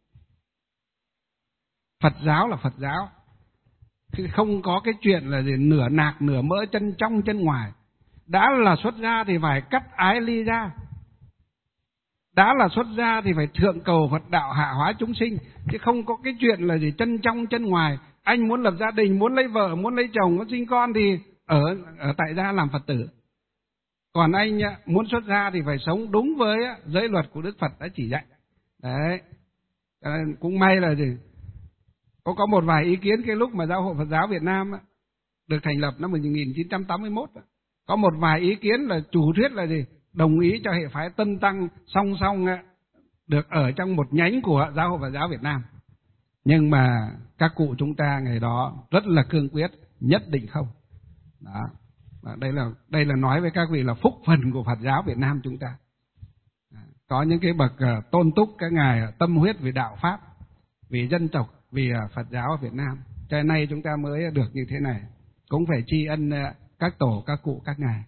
Phật giáo là Phật giáo, không có cái chuyện là gì nửa nạc nửa mỡ, chân trong chân ngoài. Đã là xuất gia thì phải cắt ái ly ra, đã là xuất gia thì phải thượng cầu Phật đạo, hạ hóa chúng sinh, chứ không có cái chuyện là gì chân trong chân ngoài. Anh muốn lập gia đình, muốn lấy vợ, muốn lấy chồng, muốn sinh con thì ở ở tại gia làm Phật tử. Còn anh muốn xuất gia thì phải sống đúng với giới luật của Đức Phật đã chỉ dạy. Đấy. Cũng may là gì? Có có một vài ý kiến cái lúc mà Giáo hội Phật giáo Việt Nam được thành lập năm một nghìn chín trăm tám mươi mốt, có một vài ý kiến là chủ thuyết là gì? Đồng ý cho hệ phái Tân Tăng song song được ở trong một nhánh của Giáo hội Phật giáo Việt Nam. Nhưng mà các cụ chúng ta ngày đó rất là cương quyết, nhất định không. Đó. Đây là đây là nói với các vị là phúc phần của Phật giáo Việt Nam chúng ta. Có những cái bậc tôn túc các ngài tâm huyết vì đạo pháp, vì dân tộc, vì Phật giáo ở Việt Nam. Cho nên nay chúng ta mới được như thế này. Cũng phải tri ân các tổ, các cụ, các ngài.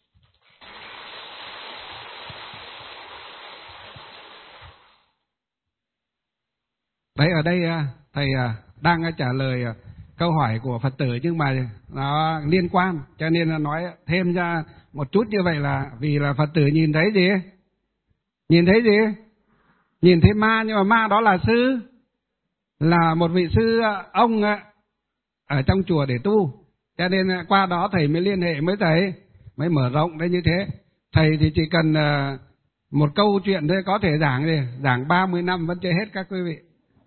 Đấy, ở đây thầy đang trả lời câu hỏi của Phật tử nhưng mà nó liên quan, cho nên là nói thêm ra một chút như vậy là vì là Phật tử nhìn thấy gì? Nhìn thấy gì? Nhìn thấy ma, nhưng mà ma đó là sư, là một vị sư ông ở trong chùa để tu. Cho nên qua đó thầy mới liên hệ với thầy, mới mở rộng đấy như thế. Thầy thì chỉ cần một câu chuyện thôi có thể giảng gì, giảng ba mươi năm vẫn chưa hết các quý vị.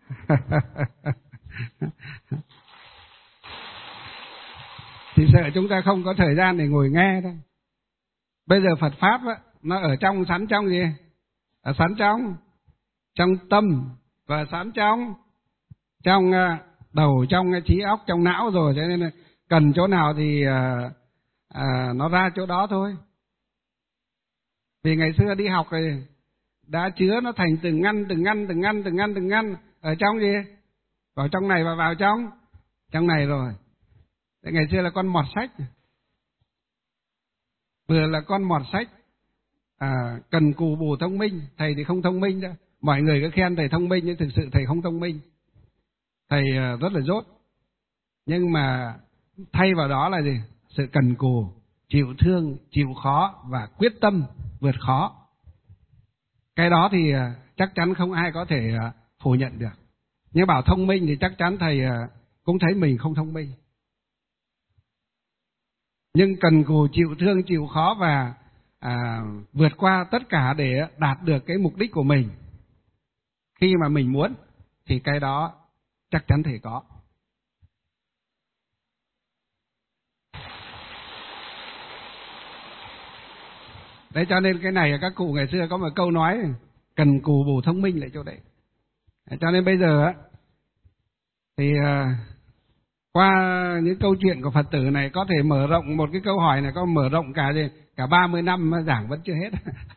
Thì sợ chúng ta không có thời gian để ngồi nghe thôi. Bây giờ Phật Pháp á, nó ở trong, sẵn trong gì? Ở sẵn trong, trong tâm và sẵn trong, trong đầu, trong trí óc, trong não rồi. Cho nên là cần chỗ nào thì à, à, nó ra chỗ đó thôi. Vì ngày xưa đi học thì đã chứa nó thành từng ngăn, từng ngăn, từng ngăn, từng ngăn, từng ngăn. Ở trong gì? Vào trong này và vào trong, trong này rồi. Thế ngày xưa là con mọt sách, vừa là con mọt sách, à, cần cù bù thông minh. Thầy thì không thông minh đâu. Mọi người cứ khen thầy thông minh nhưng thực sự thầy không thông minh. Thầy rất là dốt. Nhưng mà thay vào đó là gì? Sự cần cù, chịu thương, chịu khó và quyết tâm vượt khó. Cái đó thì chắc chắn không ai có thể phủ nhận được. Nhưng bảo thông minh thì chắc chắn thầy cũng thấy mình không thông minh. Nhưng cần cù, chịu thương, chịu khó và à, vượt qua tất cả để đạt được cái mục đích của mình khi mà mình muốn, thì cái đó chắc chắn thầy có. Đấy, cho nên cái này các cụ ngày xưa có một câu nói cần cù bù thông minh lại chỗ đấy. Cho nên bây giờ thì qua những câu chuyện của Phật tử này có thể mở rộng một cái câu hỏi này, có mở rộng cả gì cả ba mươi năm mà giảng vẫn chưa hết.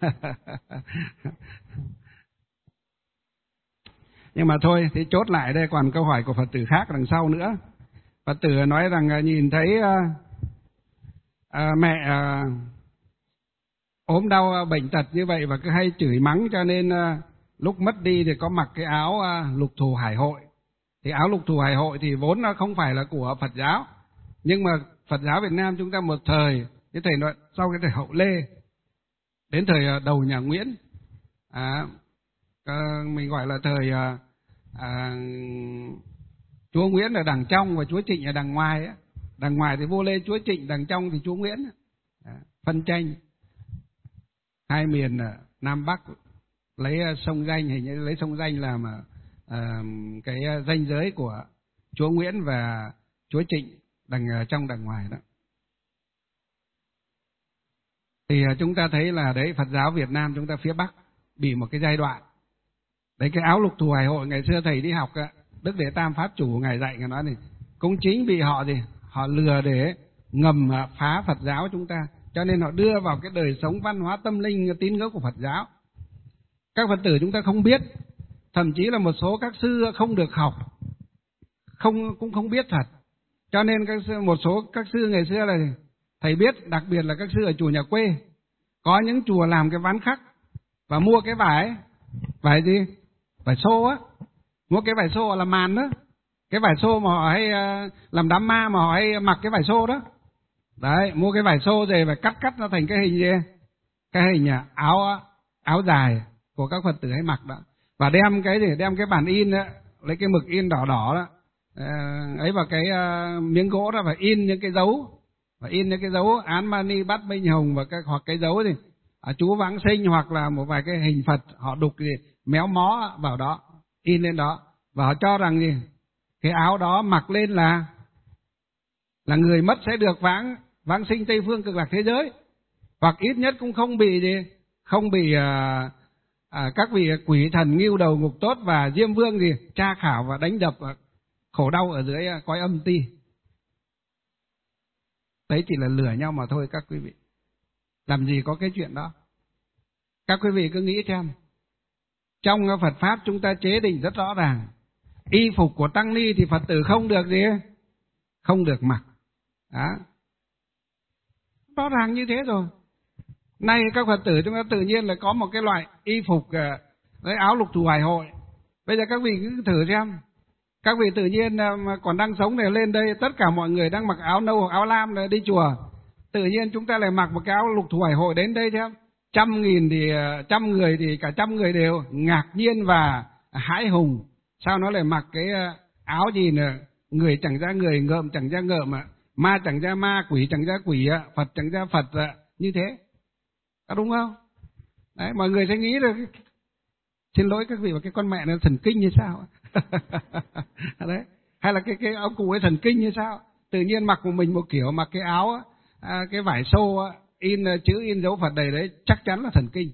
Nhưng mà thôi, thì chốt lại đây, còn câu hỏi của Phật tử khác đằng sau nữa. Phật tử nói rằng nhìn thấy à, à, mẹ à, ốm đau bệnh tật như vậy và cứ hay chửi mắng, cho nên à, lúc mất đi thì có mặc cái áo à, lục thù hải hội. Thì áo lục thù hải hội thì vốn nó không phải là của Phật giáo, nhưng mà Phật giáo Việt Nam chúng ta một thời, cái thời nói, sau cái thời Hậu Lê đến thời đầu nhà Nguyễn, à, mình gọi là thời à, à, chúa Nguyễn ở đằng trong và chúa Trịnh ở đằng ngoài ấy. Đằng ngoài thì vua Lê chúa Trịnh, đằng trong thì chúa Nguyễn. À, phân tranh hai miền Nam Bắc, lấy sông Danh, hình như lấy sông Danh làm à, cái ranh giới của chúa Nguyễn và chúa Trịnh đằng trong đằng ngoài đó. Thì chúng ta thấy là đấy, Phật giáo Việt Nam chúng ta phía Bắc bị một cái giai đoạn. Đấy, cái áo lục thù hải hội ngày xưa thầy đi học, Đức Đệ Tam Pháp Chủ ngài dạy, ngài nói này, cũng chính bị họ gì họ lừa để ngầm phá Phật giáo chúng ta, cho nên họ đưa vào cái đời sống văn hóa tâm linh tín ngưỡng của Phật giáo. Các Phật tử chúng ta không biết, thậm chí là một số các sư không được học, không cũng không biết thật. Cho nên các sư, một số các sư ngày xưa là thầy biết, đặc biệt là các sư ở chùa nhà quê, có những chùa làm cái ván khắc và mua cái vải, vải gì? Vải xô á, mua cái vải xô làm màn đó, cái vải xô mà họ hay làm đám ma mà họ hay mặc cái vải xô đó. Đấy, mua cái vải xô rồi và cắt cắt nó thành cái hình gì? Cái hình áo áo dài của các Phật tử hay mặc đó. Và đem cái gì? Đem cái bản in đó, lấy cái mực in đỏ đỏ đó, ấy vào cái uh, miếng gỗ đó và in những cái dấu và in những cái dấu án mani bát minh hồng và cái, hoặc cái dấu gì à, chú vãng sinh, hoặc là một vài cái hình Phật họ đục gì méo mó vào đó, in lên đó, và họ cho rằng gì cái áo đó mặc lên là là người mất sẽ được vãng vãng sinh Tây phương cực lạc thế giới, hoặc ít nhất cũng không bị gì không bị à, à, các vị quỷ thần ngưu đầu ngục tốt và diêm vương gì tra khảo và đánh đập và khổ đau ở dưới cõi âm ti. Đấy chỉ là lừa nhau mà thôi các quý vị. Làm gì có cái chuyện đó. Các quý vị cứ nghĩ xem, trong Phật Pháp chúng ta chế định rất rõ ràng, y phục của tăng ni thì Phật tử không được gì, không được mặc. Đó. Rõ ràng như thế rồi. Nay các Phật tử chúng ta tự nhiên là có một cái loại y phục với áo lục thù hải hội. Bây giờ các vị cứ thử xem, các vị tự nhiên mà còn đang sống này lên đây, tất cả mọi người đang mặc áo nâu hoặc áo lam để đi chùa, tự nhiên chúng ta lại mặc một cái áo lục thù hải hội đến đây xem, trăm nghìn thì trăm người thì cả trăm người đều ngạc nhiên và hãi hùng. Sao nó lại mặc cái áo gì nè, người chẳng ra người, ngợm chẳng ra ngợm, ma chẳng ra ma, quỷ chẳng ra quỷ, Phật chẳng ra Phật, như thế. Có đúng không? Đấy, mọi người sẽ nghĩ là xin lỗi các vị, và cái con mẹ nó thần kinh như sao? Đấy, hay là cái cái ông cụ ấy thần kinh như sao? Tự nhiên mặc của mình một kiểu, mặc cái áo à, cái vải xô in chữ in dấu Phật đầy đấy, chắc chắn là thần kinh,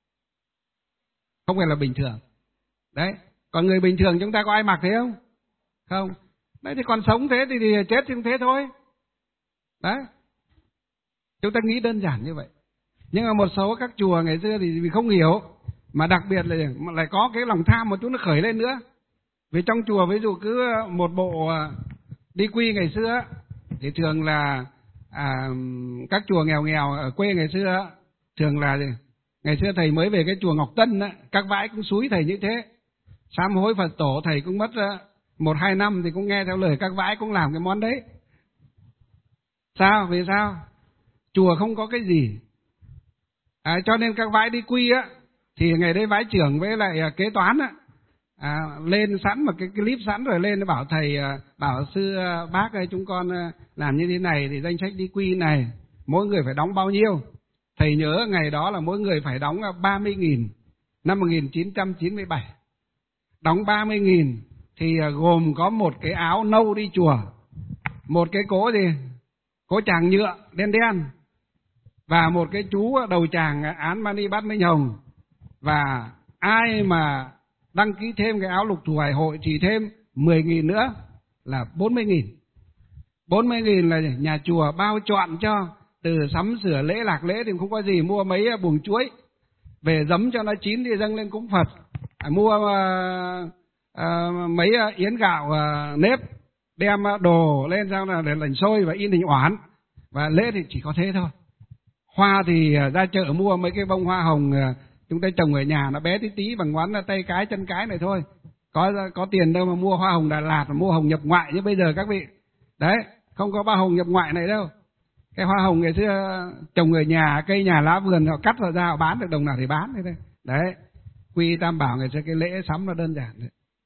không phải là bình thường. Đấy, còn người bình thường chúng ta có ai mặc thế không? Không. Đấy thì còn sống thế thì, thì chết thì thế thôi. Đấy, chúng ta nghĩ đơn giản như vậy. Nhưng mà một số các chùa ngày xưa thì vì không hiểu, mà đặc biệt là lại có cái lòng tham một chút nó khởi lên nữa. Vì trong chùa ví dụ cứ một bộ đi quy ngày xưa thì thường là à, các chùa nghèo nghèo ở quê ngày xưa thường là ngày xưa thầy mới về cái chùa Ngọc Tân á, các vãi cũng xúi thầy như thế. Sám hối Phật tổ thầy cũng mất một hai năm thì cũng nghe theo lời các vãi, cũng làm cái món đấy. Sao? Vì sao? Chùa không có cái gì. À, cho nên các vãi đi quy á thì ngày đấy vãi trưởng với lại à, kế toán á à, lên sẵn một cái clip sẵn rồi lên bảo thầy à, bảo sư à, bác ơi, chúng con à, làm như thế này thì danh sách đi quy này mỗi người phải đóng bao nhiêu. Thầy nhớ ngày đó là mỗi người phải đóng ba mươi nghìn năm một nghìn chín trăm chín mươi bảy. Đóng ba mươi nghìn thì à, gồm có một cái áo nâu đi chùa, một cái cố gì cố tràng nhựa đen đen, và một cái chú đầu tràng án mani bát minh hồng. Và ai mà đăng ký thêm cái áo lục thù hải hội thì thêm mười nghìn nữa là bốn mươi nghìn. bốn mươi nghìn là nhà chùa bao trọn cho, từ sắm sửa lễ lạc lễ thì không có gì, mua mấy buồng chuối về giấm cho nó chín thì dâng lên cúng Phật, à, mua uh, uh, mấy yến gạo uh, nếp đem đồ lên sao là để lành xôi và in hình oản, và lễ thì chỉ có thế thôi. Hoa thì ra chợ mua mấy cái bông hoa hồng chúng ta trồng ở nhà, nó bé tí tí bằng ngón tay cái chân cái này thôi. Có có tiền đâu mà mua hoa hồng Đà Lạt, mà mua hồng nhập ngoại như bây giờ các vị. Đấy, không có hoa hồng nhập ngoại này đâu. Cái hoa hồng ngày xưa trồng ở nhà, cây nhà lá vườn họ cắt rồi ra họ bán được đồng nào thì bán thế đây. Đấy, quy tam bảo ngày xưa cái lễ sắm nó đơn giản đấy.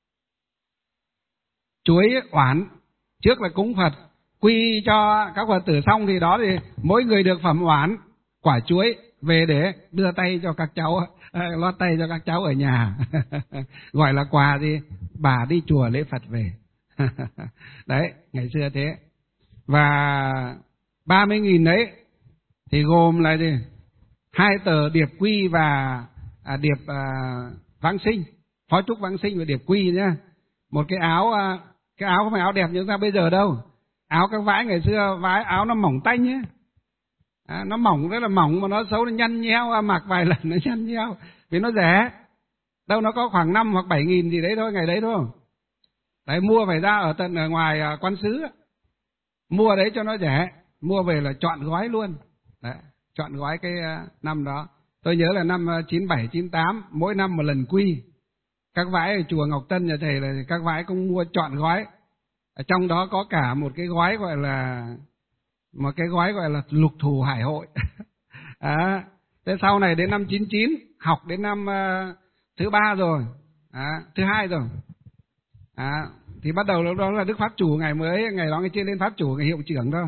Chuối oản trước là cúng Phật, quy cho các Phật tử xong thì đó thì mỗi người được phẩm oản quả chuối về để đưa tay cho các cháu, lót tay cho các cháu ở nhà. Gọi là quà gì? Bà đi chùa lễ Phật về. Đấy, ngày xưa thế. Và ba mươi nghìn đấy thì gồm là gì? Hai tờ điệp quy và à, điệp à, vãng sinh, phó chúc vãng sinh và điệp quy nhá. Một cái áo, à, cái áo không phải áo đẹp như chúng ta bây giờ đâu. Áo các vãi ngày xưa, vãi áo nó mỏng tanh nhé. À, nó mỏng rất là mỏng mà nó xấu, nó nhăn nheo, mặc vài lần nó nhăn nheo vì nó rẻ. Đâu nó có khoảng năm hoặc bảy nghìn gì đấy thôi, ngày đấy thôi. Đấy, mua phải ra ở tận ở ngoài à, Quan Xứ, mua đấy cho nó rẻ, mua về là chọn gói luôn. Đấy, chọn gói cái uh, năm đó. Tôi nhớ là năm uh, chín bảy chín tám, mỗi năm một lần quy. Các vãi ở chùa Ngọc Tân nhà thầy là các vãi cũng mua chọn gói. Ở trong đó có cả một cái gói gọi là một cái gói gọi là lục thù hải hội. À, thế sau này đến năm chín chín, học đến năm uh, thứ ba rồi, à, thứ hai rồi. À, thì bắt đầu lúc đó là Đức Pháp Chủ ngày mới, ngày đó ngày chưa lên Pháp Chủ, ngày hiệu trưởng đâu.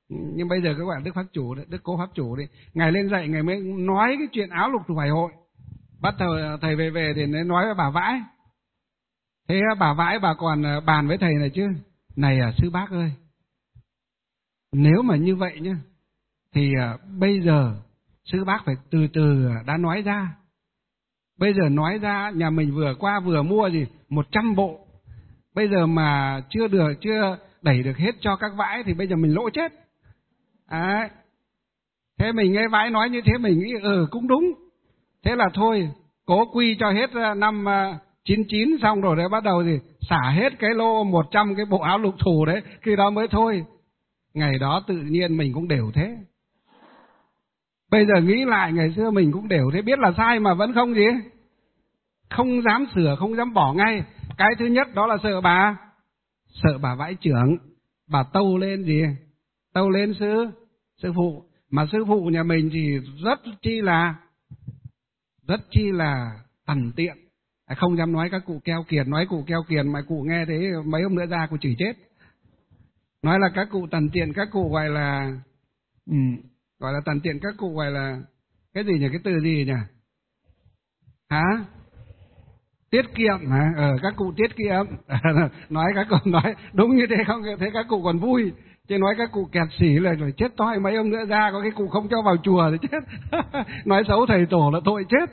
Nhưng bây giờ các bạn Đức Pháp Chủ đấy, Đức Cố Pháp Chủ đi, Ngài lên dạy Ngài mới nói cái chuyện áo lục thù hải hội. Bắt thầy, thầy về về thì nói với bà Vãi. Thế bà Vãi bà còn bàn với thầy này chứ. Này à, sư bác ơi, nếu mà như vậy nhá, thì à, bây giờ sư bác phải từ từ đã nói ra. Bây giờ nói ra nhà mình vừa qua vừa mua gì một trăm bộ. Bây giờ mà chưa được, chưa đẩy được hết cho các Vãi thì bây giờ mình lỗ chết. À, thế mình nghe Vãi nói như thế mình nghĩ ừ cũng đúng. Thế là thôi, cố quy cho hết năm chín chín xong rồi đấy bắt đầu thì xả hết cái lô một trăm cái bộ áo lục thù đấy, khi đó mới thôi. Ngày đó tự nhiên mình cũng đều thế. Bây giờ nghĩ lại ngày xưa mình cũng đều thế, biết là sai mà vẫn không gì, không dám sửa, không dám bỏ ngay. Cái thứ nhất đó là sợ bà, sợ bà Vãi trưởng, bà tâu lên gì, tâu lên sư, sư phụ. Mà sư phụ nhà mình thì rất chi là, rất chi là tằn tiện, không dám nói các cụ keo kiệt. Nói cụ keo kiệt mà cụ nghe thế mấy hôm nữa ra cụ chửi chết. Nói là các cụ tằn tiện, các cụ gọi là ừ, gọi là tằn tiện, các cụ gọi là cái gì nhỉ, cái từ gì nhỉ, hả? Tiết kiệm hả? Ờ, các cụ tiết kiệm. Nói các cụ nói đúng như thế, không thế các cụ còn vui. Chứ nói các cụ kẹt xỉ là rồi chết toi, mấy hôm nữa ra có cái cụ không cho vào chùa thì chết. Nói xấu thầy tổ là tội chết.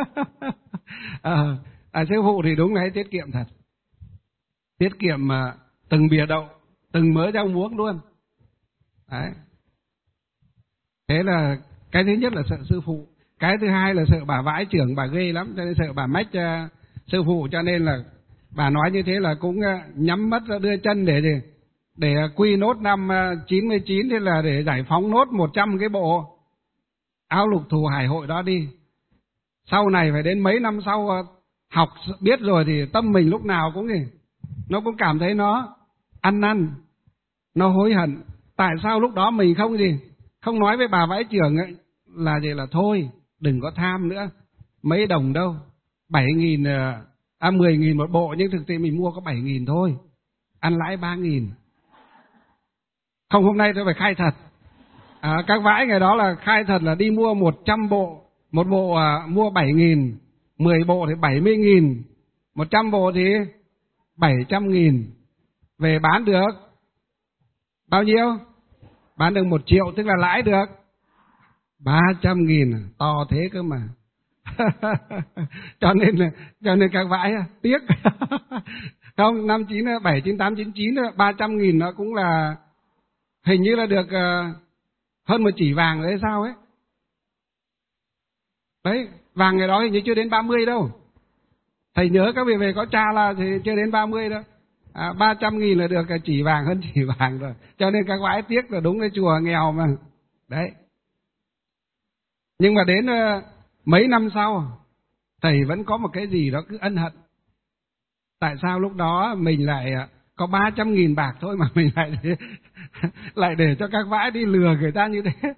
à, à, sư phụ thì đúng là tiết kiệm thật. Tiết kiệm mà từng bìa đậu, từng mớ rau muống luôn. Đấy. Thế là cái thứ nhất là sợ sư phụ. Cái thứ hai là sợ bà Vãi trưởng, bà ghê lắm, cho nên sợ bà mách uh, sư phụ, cho nên là bà nói như thế là cũng uh, nhắm mắt đưa chân để để, để quy nốt năm uh, chín mươi chín, thế là để giải phóng nốt một trăm cái bộ áo lục thù hải hội đó đi. Sau này phải đến mấy năm sau uh, học biết rồi thì tâm mình lúc nào cũng gì, nó cũng cảm thấy nó ăn năn, nó hối hận. Tại sao lúc đó mình không gì, không nói với bà Vãi trưởng ấy là gì, là thôi đừng có tham nữa, mấy đồng đâu, bảy nghìn, à mười nghìn một bộ, nhưng thực tế mình mua có bảy nghìn thôi, ăn lãi ba nghìn. Không, hôm nay tôi phải khai thật. À, các Vãi ngày đó là khai thật là đi mua một trăm bộ, một bộ à, mua bảy nghìn, mười bộ thì bảy mươi nghìn, một trăm bộ thì bảy trăm nghìn. Về bán được bao nhiêu? Bán được một triệu, tức là lãi được ba trăm nghìn, to thế cơ mà. cho nên là cho nên các Vãi tiếc. Không, năm chín bảy chín tám chín chín ba trăm nghìn nó cũng là hình như là được uh, hơn một chỉ vàng đấy sao ấy. Đấy, vàng ngày đó hình như chưa đến ba mươi đâu. Thầy nhớ các vị về có cha là thì chưa đến ba mươi đâu. À, ba trăm nghìn là được chỉ vàng, hơn chỉ vàng rồi. Cho nên các Vãi tiếc là đúng cái chùa nghèo mà. Đấy. Nhưng mà đến uh, mấy năm sau, thầy vẫn có một cái gì đó cứ ân hận. Tại sao lúc đó mình lại uh, có ba trăm nghìn bạc thôi mà mình lại để, lại để cho các Vãi đi lừa người ta như thế.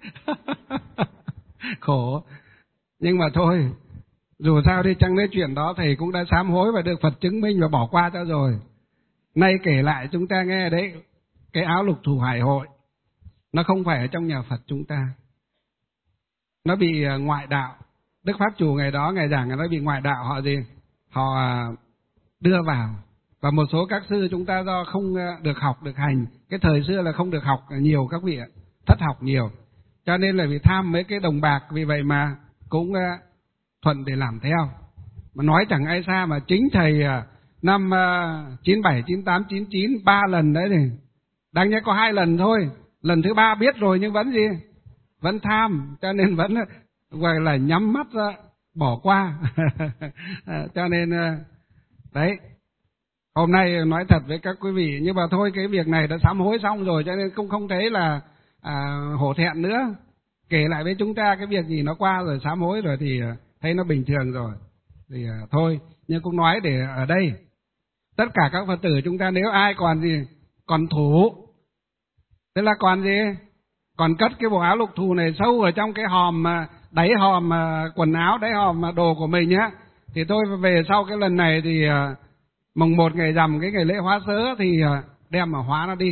Khổ. Nhưng mà thôi, dù sao đi chăng đấy chuyện đó thầy cũng đã sám hối và được Phật chứng minh và bỏ qua cho rồi. Nay kể lại chúng ta nghe đấy, cái áo lục thù hải hội nó không phải ở trong nhà Phật chúng ta, nó bị ngoại đạo. Đức Pháp Chủ ngày đó ngày giảng nó bị ngoại đạo, họ gì, họ đưa vào. Và một số các sư chúng ta do không được học được hành, cái thời xưa là không được học nhiều các vị ạ, thất học nhiều, cho nên là vì tham mấy cái đồng bạc, vì vậy mà cũng thuận để làm theo. Mà nói chẳng ai xa mà chính thầy năm chín bảy, chín tám, chín chín ba lần đấy thì đáng nhẽ có hai lần thôi, lần thứ ba biết rồi nhưng vẫn gì, vẫn tham, cho nên vẫn gọi là nhắm mắt ra bỏ qua. Cho nên đấy, hôm nay nói thật với các quý vị, nhưng mà thôi cái việc này đã sám hối xong rồi, cho nên không không thấy là à, hổ thẹn nữa. Kể lại với chúng ta cái việc gì nó qua rồi, sám hối rồi thì thấy nó bình thường rồi thì à, thôi. Nhưng cũng nói để ở đây tất cả các Phật tử chúng ta, nếu ai còn gì còn thủ, tức là còn gì, còn cất cái bộ áo lục thù này sâu ở trong cái hòm, đáy hòm quần áo, đáy hòm đồ của mình nhá, thì tôi về sau cái lần này thì mùng một ngày rằm, cái ngày lễ hóa sớ thì đem mà hóa nó đi,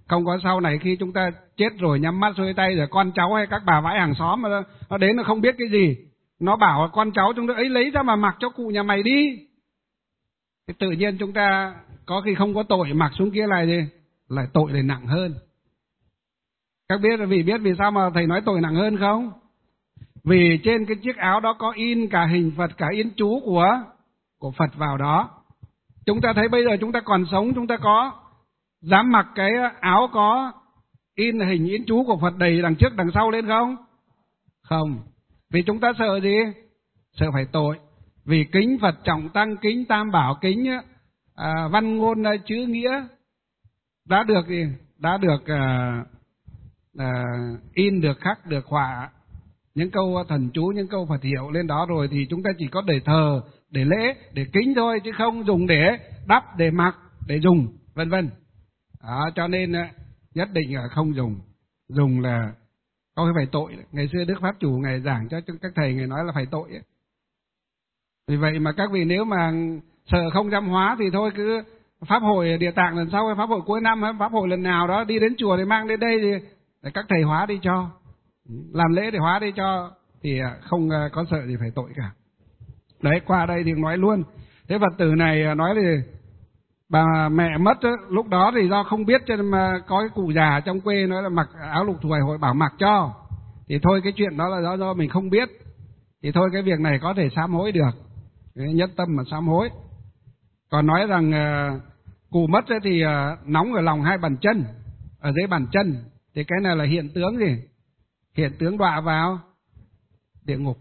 Không có sau này khi chúng ta chết rồi nhắm mắt xuôi tay rồi con cháu hay các bà vãi hàng xóm mà nó đến nó không biết cái gì, nó bảo con cháu chúng ta ấy lấy ra mà mặc cho cụ nhà mày đi. Thì tự nhiên chúng ta có khi không có tội, mặc xuống kia lại gì lại tội lại nặng hơn. Các biết vì biết vì sao mà thầy nói tội nặng hơn không? Vì trên cái chiếc áo đó có in cả hình Phật, cả in chú của của Phật vào đó. Chúng ta thấy bây giờ chúng ta còn sống, chúng ta có dám mặc cái áo có in hình in chú của Phật đầy đằng trước đằng sau lên không? Không. Vì chúng ta sợ gì? Sợ phải tội. Vì kính Phật trọng tăng, kính Tam Bảo, kính à, văn ngôn chữ nghĩa đã được gì? Đã được à, à, in, được khắc, được họa những câu thần chú, những câu Phật hiệu lên đó rồi, thì chúng ta chỉ có để thờ, để lễ, để kính thôi, chứ không dùng để đắp, để mặc, để dùng, vân vân. Đó, cho nên nhất định là không dùng. Dùng là có phải tội. Ngày xưa Đức Pháp Chủ Ngài giảng cho các thầy, Ngài nói là phải tội ấy. Vì vậy mà các vị nếu mà sợ không dám hóa thì thôi cứ Pháp hội Địa Tạng lần sau, Pháp hội cuối năm, Pháp hội lần nào đó đi đến chùa thì mang đến đây thì để các thầy hóa đi cho. Làm lễ để hóa đi cho, thì không có sợ gì phải tội cả. Đấy, qua đây thì nói luôn. Thế Phật tử này nói thì bà mẹ mất đó, lúc đó thì do không biết cho nên mà có cái cụ già trong quê nói là mặc áo lục thùi hội bảo mặc cho. Thì thôi cái chuyện đó là do, do mình không biết. Thì thôi cái việc này có thể sám hối được. Nhất tâm mà sám hối. Còn nói rằng uh, cụ mất thì uh, nóng ở lòng hai bàn chân, ở dưới bàn chân. Thì cái này là hiện tướng gì? Hiện tướng đọa vào địa ngục.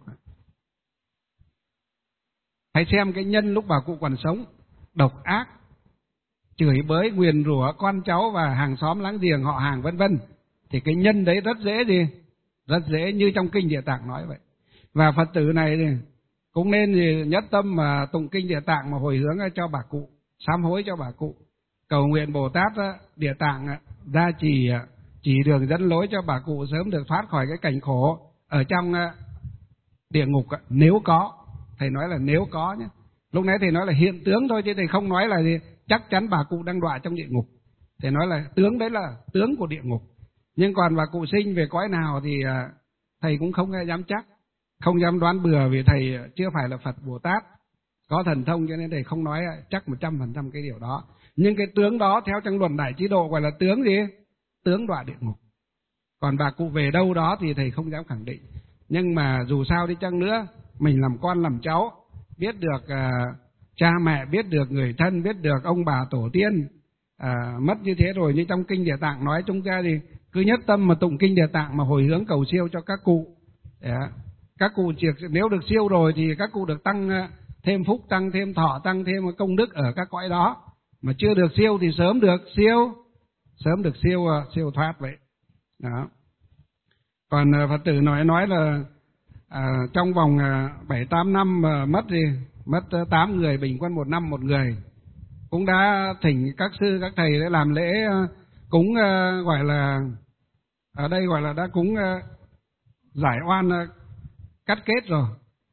Hãy xem cái nhân lúc bà cụ còn sống, độc ác, chửi bới, nguyền rủa con cháu và hàng xóm láng giềng, họ hàng vân vân. Thì cái nhân đấy rất dễ gì? Rất dễ như trong kinh Địa Tạng nói vậy. Và Phật tử này thì cũng nên gì nhất tâm mà tụng kinh Địa Tạng mà hồi hướng cho bà cụ, sám hối cho bà cụ, cầu nguyện Bồ Tát Địa Tạng gia trì chỉ đường dẫn lối cho bà cụ sớm được thoát khỏi cái cảnh khổ ở trong địa ngục, nếu có. Thầy nói là nếu có nhé. Lúc nãy thầy nói là hiện tướng thôi, chứ thầy không nói là gì chắc chắn bà cụ đang đọa trong địa ngục. Thầy nói là tướng đấy là tướng của địa ngục. Nhưng còn bà cụ sinh về cõi nào thì thầy cũng không dám chắc, không dám đoán bừa, vì thầy chưa phải là Phật Bồ Tát có thần thông, cho nên thầy không nói chắc một trăm phần trăm cái điều đó. Nhưng cái tướng đó theo trong luận Đại Chí Độ gọi là tướng gì? Tướng đọa địa ngục. Còn bà cụ về đâu đó thì thầy không dám khẳng định. Nhưng mà dù sao đi chăng nữa, mình làm con làm cháu, biết được uh, cha mẹ, biết được người thân, biết được ông bà tổ tiên uh, mất như thế rồi, như trong kinh Địa Tạng nói, chúng ta thì cứ nhất tâm mà tụng kinh Địa Tạng mà hồi hướng cầu siêu cho các cụ. Yeah. Các cụ nếu được siêu rồi thì các cụ được tăng uh, thêm phúc, tăng thêm thọ, tăng thêm công đức ở các cõi đó. Mà chưa được siêu thì sớm được siêu, sớm được siêu uh, siêu thoát vậy. Đó. Còn uh, Phật tử nói nói là à, trong vòng bảy tám năm mà mất thì mất tám người, bình quân một năm một người. Cũng đã thỉnh các sư các thầy để làm lễ cúng, uh, gọi là ở đây gọi là đã cúng uh, giải oan, uh, cắt kết rồi.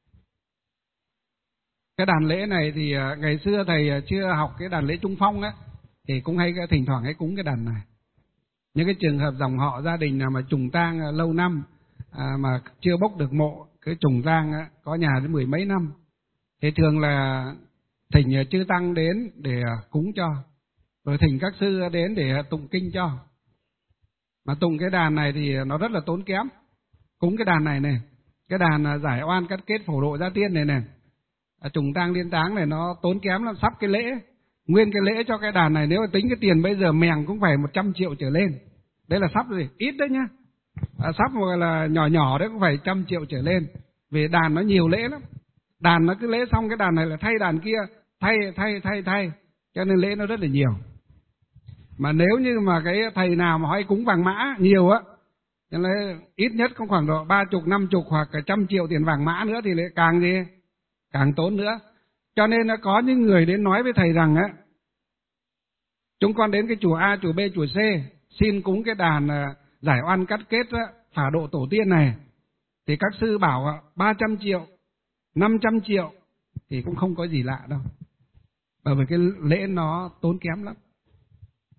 Cái đàn lễ này thì uh, ngày xưa thầy chưa học cái đàn lễ Trung Phong á, thì cũng hay thỉnh thoảng hay cúng cái đàn này. Những cái trường hợp dòng họ gia đình nào mà trùng tang uh, lâu năm à, mà chưa bốc được mộ, cái trùng tang á, có nhà đến mười mấy năm, thì thường là thỉnh chư tăng đến để cúng cho, rồi thỉnh các sư đến để tụng kinh cho. Mà tụng cái đàn này thì nó rất là tốn kém. Cúng cái đàn này này, cái đàn giải oan cắt kết phổ độ gia tiên này này, trùng tang liên táng này, nó tốn kém lắm. Sắp cái lễ, nguyên cái lễ cho cái đàn này, nếu mà tính cái tiền bây giờ mèng cũng phải một trăm triệu trở lên. Đấy là sắp gì, ít đấy nhá. À, sắp gọi là nhỏ nhỏ đấy cũng phải trăm triệu trở lên, vì đàn nó nhiều lễ lắm. Đàn nó cứ lễ xong cái đàn này là thay đàn kia, thay thay thay thay, cho nên lễ nó rất là nhiều. Mà nếu như mà cái thầy nào mà hay cúng vàng mã nhiều á, cho nên ít nhất cũng khoảng độ ba chục, năm chục hoặc cả trăm triệu tiền vàng mã nữa thì lại càng gì càng tốn nữa. Cho nên nó có những người đến nói với thầy rằng á, chúng con đến cái chùa A, chùa B, chùa C xin cúng cái đàn giải oan cắt kết á, phả độ tổ tiên này, thì các sư bảo ba trăm triệu, năm trăm triệu thì cũng không có gì lạ đâu, bởi vì cái lễ nó tốn kém lắm.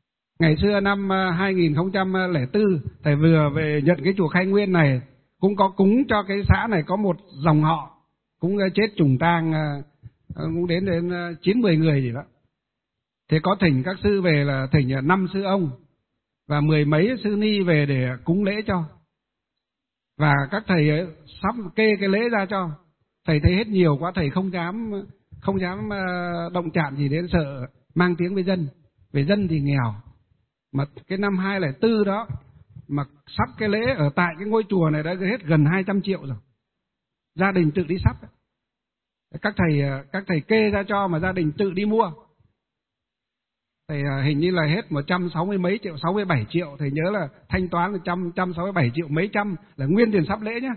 Ngày xưa năm hai nghìn không trăm lẻ bốn, thầy vừa về nhận cái chùa Khai Nguyên này, cũng có cúng cho cái xã này có một dòng họ cũng chết trùng tang, cũng đến đến chín mười người gì đó. Thế có thỉnh các sư về là thỉnh năm sư ông và mười mấy sư ni về để cúng lễ cho. Và các thầy ấy sắp kê cái lễ ra cho. Thầy thấy hết nhiều quá, thầy không dám không dám động chạm gì đến, sợ mang tiếng với dân. Về dân thì nghèo. Mà cái năm hai nghìn không trăm lẻ bốn đó, mà sắp cái lễ ở tại cái ngôi chùa này đã hết gần hai trăm triệu rồi. Gia đình tự đi sắp. Các thầy các thầy kê ra cho mà gia đình tự đi mua. Thầy hình như là hết một trăm sáu mươi mấy triệu, sáu mươi bảy triệu. Thầy nhớ là thanh toán là một trăm sáu mươi bảy triệu mấy trăm là nguyên tiền sắp lễ nhá.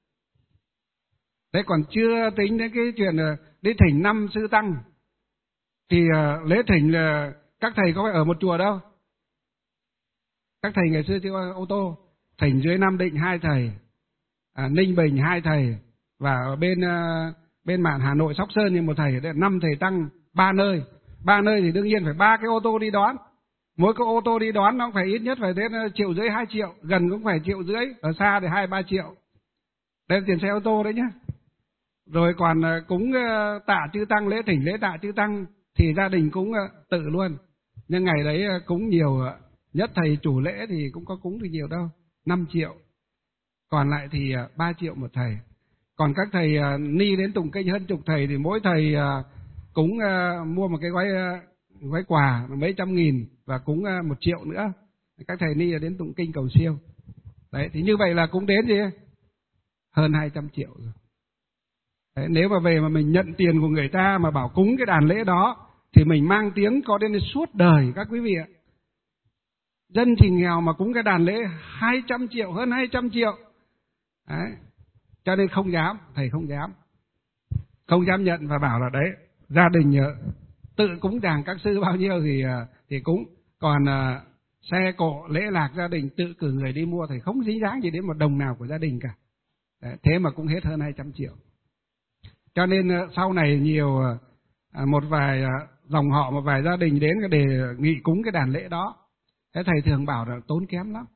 Đấy, còn chưa tính đến cái chuyện đi thỉnh năm sư tăng. Thì lễ thỉnh là các thầy có phải ở một chùa đâu. Các thầy ngày xưa chưa có ô tô. Thỉnh dưới Nam Định hai thầy, à, Ninh Bình hai thầy, và ở bên uh, bên mạn Hà Nội Sóc Sơn như một thầy, năm thầy tăng ba nơi. Ba nơi thì đương nhiên phải ba cái ô tô đi đón. Mỗi cái ô tô đi đón nó phải ít nhất phải đến triệu rưỡi hai triệu, gần cũng phải triệu rưỡi, ở xa thì hai ba triệu. Đây là tiền xe ô tô đấy nhá. Rồi còn cúng tạ chư tăng, lễ thỉnh lễ tạ chư tăng thì gia đình cúng tự luôn. Nhưng ngày đấy cúng nhiều, nhất thầy chủ lễ thì cũng có cúng thì nhiều đâu, năm triệu. Còn lại thì ba triệu một thầy. Còn các thầy ni đến tụng kinh hơn chục thầy thì mỗi thầy cúng mua một cái gói gói quà mấy trăm nghìn và cúng một triệu nữa. Các thầy ni đến tụng kinh cầu siêu. Đấy, thì như vậy là cũng đến gì? Hơn hai trăm triệu rồi. Đấy, nếu mà về mà mình nhận tiền của người ta mà bảo cúng cái đàn lễ đó thì mình mang tiếng có đến suốt đời các quý vị ạ. Dân thì nghèo mà cúng cái đàn lễ hai trăm triệu, hơn hai trăm triệu. Đấy. Cho nên không dám, thầy không dám. Không dám nhận và bảo là đấy, gia đình tự cúng dường các sư bao nhiêu thì thì cúng. Còn uh, xe cộ, lễ lạc gia đình tự cử người đi mua, thầy không dính dáng gì đến một đồng nào của gia đình cả. Đấy, thế mà cũng hết hơn hai trăm triệu. Cho nên uh, sau này nhiều uh, một vài uh, dòng họ, một vài gia đình đến để nghị cúng cái đàn lễ đó. Thế thầy thường bảo là tốn kém lắm.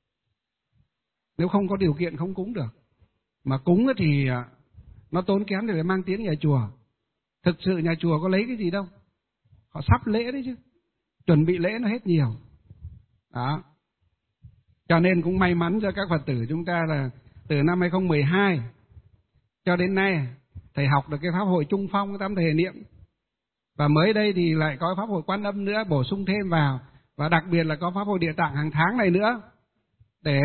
Nếu không có điều kiện không cúng được. Mà cúng thì nó tốn kém để mang tiếng nhà chùa. Thực sự nhà chùa có lấy cái gì đâu. Họ sắp lễ đấy chứ. Chuẩn bị lễ nó hết nhiều. Đó. Cho nên cũng may mắn cho các Phật tử chúng ta là từ năm hai không một hai cho đến nay thầy học được cái pháp hội Trung Phong, tam thể niệm. Và mới đây thì lại có pháp hội Quan Âm nữa, bổ sung thêm vào. Và đặc biệt là có pháp hội Địa Tạng hàng tháng này nữa. Để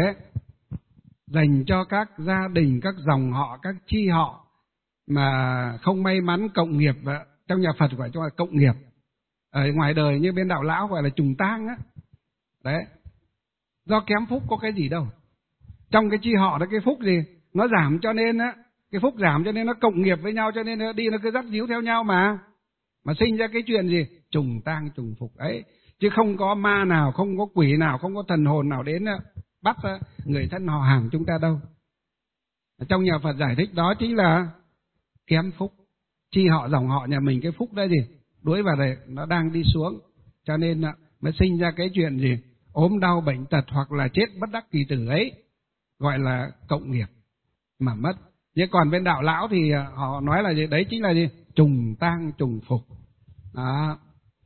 dành cho các gia đình, các dòng họ, các chi họ mà không may mắn cộng nghiệp, trong nhà Phật gọi cho là cộng nghiệp. Ở ngoài đời như bên đạo lão gọi là trùng tang á. Đấy. Do kém phúc có cái gì đâu. Trong cái chi họ đó cái phúc gì? Nó giảm cho nên á, cái phúc giảm cho nên nó cộng nghiệp với nhau, cho nên nó đi nó cứ dắt díu theo nhau mà. Mà sinh ra cái chuyện gì? Trùng tang trùng phục ấy. Chứ không có ma nào, không có quỷ nào, không có thần hồn nào đến bắt người thân họ hàng chúng ta đâu. Trong nhà Phật giải thích đó chính là kém phúc. Chi họ dòng họ nhà mình cái phúc đó gì? Đuổi vào đây nó đang đi xuống. Cho nên mới sinh ra cái chuyện gì? Ốm đau bệnh tật hoặc là chết bất đắc kỳ tử ấy. Gọi là cộng nghiệp mà mất. Nhưng còn bên đạo lão thì họ nói là gì? Đấy chính là gì? Trùng tang trùng phục. Đó.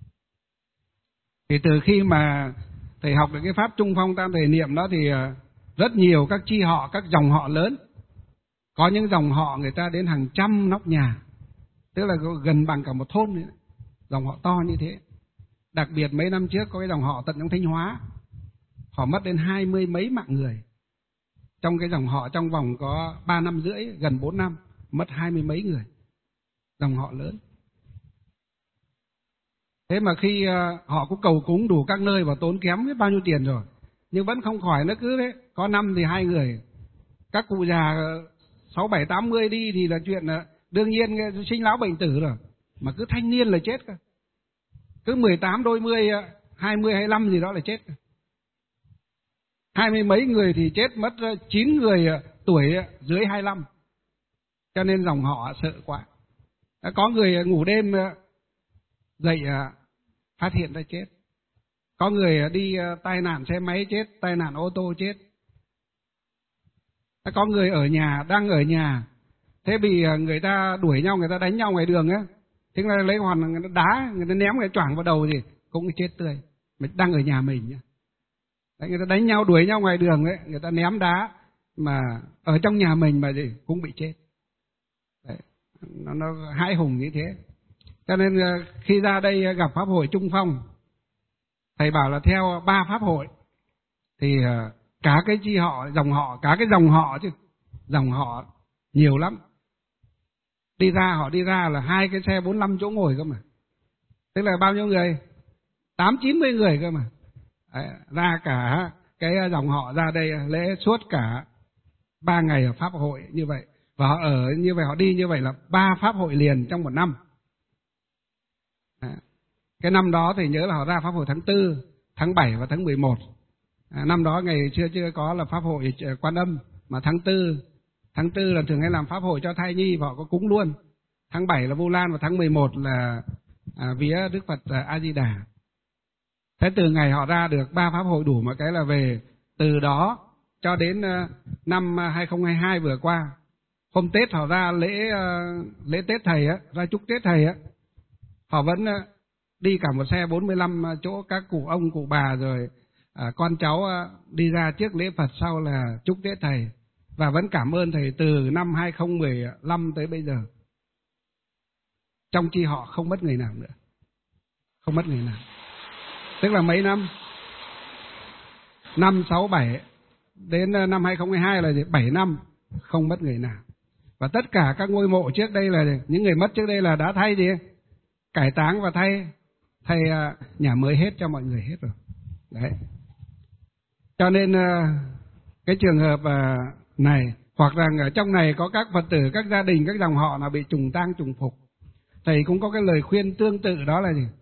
Thì từ khi mà thầy học được cái pháp Trung Phong tam thể niệm đó thì rất nhiều các chi họ, các dòng họ lớn. Có những dòng họ người ta đến hàng trăm nóc nhà. Tức là gần bằng cả một thôn nữa. Dòng họ to như thế. Đặc biệt mấy năm trước có cái dòng họ tận trong Thanh Hóa. Họ mất đến hai mươi mấy mạng người. Trong cái dòng họ trong vòng có ba năm rưỡi, gần bốn năm, mất hai mươi mấy người. Dòng họ lớn. Thế mà khi uh, họ cũng cầu cúng đủ các nơi và tốn kém biết bao nhiêu tiền rồi, nhưng vẫn không khỏi, nó cứ thế. Có năm thì hai người. Các cụ già sáu bảy tám mươi đi thì là chuyện uh, đương nhiên sinh lão bệnh tử rồi. Mà cứ thanh niên là chết cơ. Cứ mười tám đôi mươi, uh, hai mươi, hai mươi lăm gì đó là chết. Hai mươi mấy người thì chết mất uh, chín người uh, tuổi uh, dưới hai mươi lăm. Cho nên dòng họ sợ quá. Đã có người uh, ngủ đêm uh, dậy uh, phát hiện ra chết. Có người đi tai nạn xe máy chết, tai nạn ô tô chết. Có người ở nhà, đang ở nhà, thế bị người ta đuổi nhau, người ta đánh nhau ngoài đường á, thế là lấy hòn người ta đá, người ta ném cái choảng vào đầu thì cũng chết tươi. Mình đang ở nhà mình nhá. Đấy, người ta đánh nhau, đuổi nhau ngoài đường ấy, người ta ném đá, mà ở trong nhà mình mà gì cũng bị chết. Đấy, nó, nó hãi hùng như thế. Cho nên khi ra đây gặp pháp hội Trung Phong, thầy bảo là theo ba pháp hội thì cả cái chi họ, dòng họ, cả cái dòng họ chứ, dòng họ nhiều lắm. Đi ra họ đi ra là hai cái xe bốn mươi lăm chỗ ngồi cơ mà. Tức là bao nhiêu người? Tám chín mươi người cơ mà. Đấy, ra cả cái dòng họ ra đây lễ suốt cả ba ngày ở pháp hội như vậy. Và họ ở như vậy, họ đi như vậy là ba pháp hội liền trong một năm. Đấy. Cái năm đó thì nhớ là họ ra pháp hội tháng tư, tháng bảy và tháng mười một. À, năm đó ngày xưa chưa có là pháp hội Quan Âm, mà tháng tư, tháng tư là thường hay làm pháp hội cho thai nhi và họ có cúng luôn. Tháng bảy là Vu Lan và tháng mười một là à, vía Đức Phật à, A Di Đà. Thế từ ngày họ ra được ba pháp hội đủ một cái là về, từ đó cho đến uh, năm hai không hai hai vừa qua, hôm Tết họ ra lễ uh, lễ Tết thầy á, ra chúc Tết thầy á, họ vẫn uh, đi cả một xe bốn mươi lăm chỗ, các cụ ông cụ bà rồi uh, con cháu uh, đi ra trước lễ Phật, sau là chúc Tết thầy, và vẫn cảm ơn thầy từ năm hai không một lăm tới bây giờ. Trong chi họ không mất người nào nữa, không mất người nào. Tức là mấy năm, năm sáu bảy đến năm hai không hai hai là bảy năm không mất người nào. Và tất cả các ngôi mộ trước đây là những người mất trước đây là đã thay gì, cải táng và thay thay nhà mới hết cho mọi người hết rồi. Đấy. Cho nên cái trường hợp này, hoặc rằng ở trong này có các Phật tử, các gia đình, các dòng họ nào bị trùng tang trùng phục, thầy cũng có cái lời khuyên tương tự, đó là gì?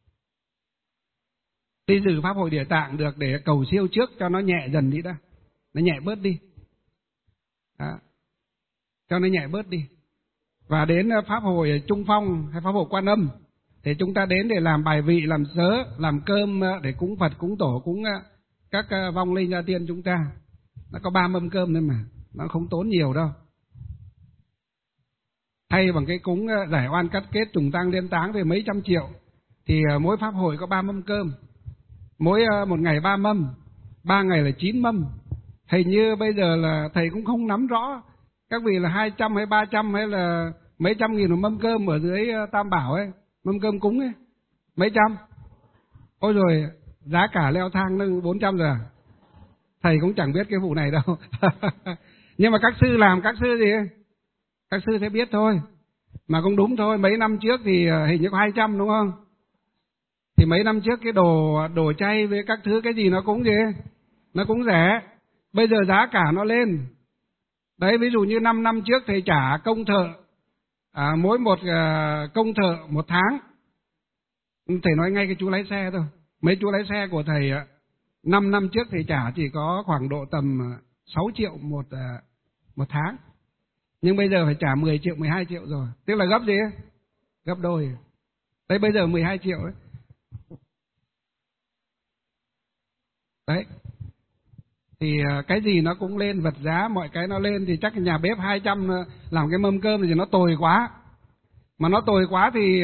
Đi dự pháp hội Địa Tạng được để cầu siêu trước cho nó nhẹ dần đi đã, nó nhẹ bớt đi, đó. Cho nó nhẹ bớt đi. Và đến pháp hội Trung Phong hay pháp hội Quan Âm thì chúng ta đến để làm bài vị, làm sớ, làm cơm để cúng Phật, cúng Tổ, cúng các vong linh gia tiên chúng ta. Nó có ba mâm cơm thôi mà, nó không tốn nhiều đâu. Thay bằng cái cúng giải oan cắt kết trùng tang liên táng thì mấy trăm triệu, thì mỗi pháp hội có ba mâm cơm, mỗi một ngày ba mâm, ba ngày là chín mâm. Hình như bây giờ là thầy cũng không nắm rõ các vị là hai trăm hay ba trăm hay là mấy trăm nghìn một mâm cơm ở dưới Tam Bảo ấy, mâm cơm cúng ấy, mấy trăm. Ôi rồi giá cả leo thang lên bốn trăm rồi à? Thầy cũng chẳng biết cái vụ này đâu. Nhưng mà các sư làm, các sư gì ấy? Các sư sẽ biết thôi. Mà cũng đúng thôi, mấy năm trước thì hình như có hai trăm đúng không? Thì mấy năm trước cái đồ đồ chay với các thứ cái gì nó cũng gì, nó cũng rẻ. Bây giờ giá cả nó lên. Đấy, ví dụ như năm năm trước thầy trả công thợ, à, mỗi một à, công thợ một tháng. Thầy nói ngay cái chú lái xe thôi. Mấy chú lái xe của thầy năm năm trước thầy trả chỉ có khoảng độ tầm sáu triệu một à, một tháng. Nhưng bây giờ phải trả mười triệu, mười hai triệu rồi. Tức là gấp gì? Gấp đôi. Đấy, bây giờ mười hai triệu ấy. Đấy. Thì cái gì nó cũng lên, vật giá mọi cái nó lên, thì chắc nhà bếp hai trăm làm cái mâm cơm thì nó tồi quá. Mà nó tồi quá thì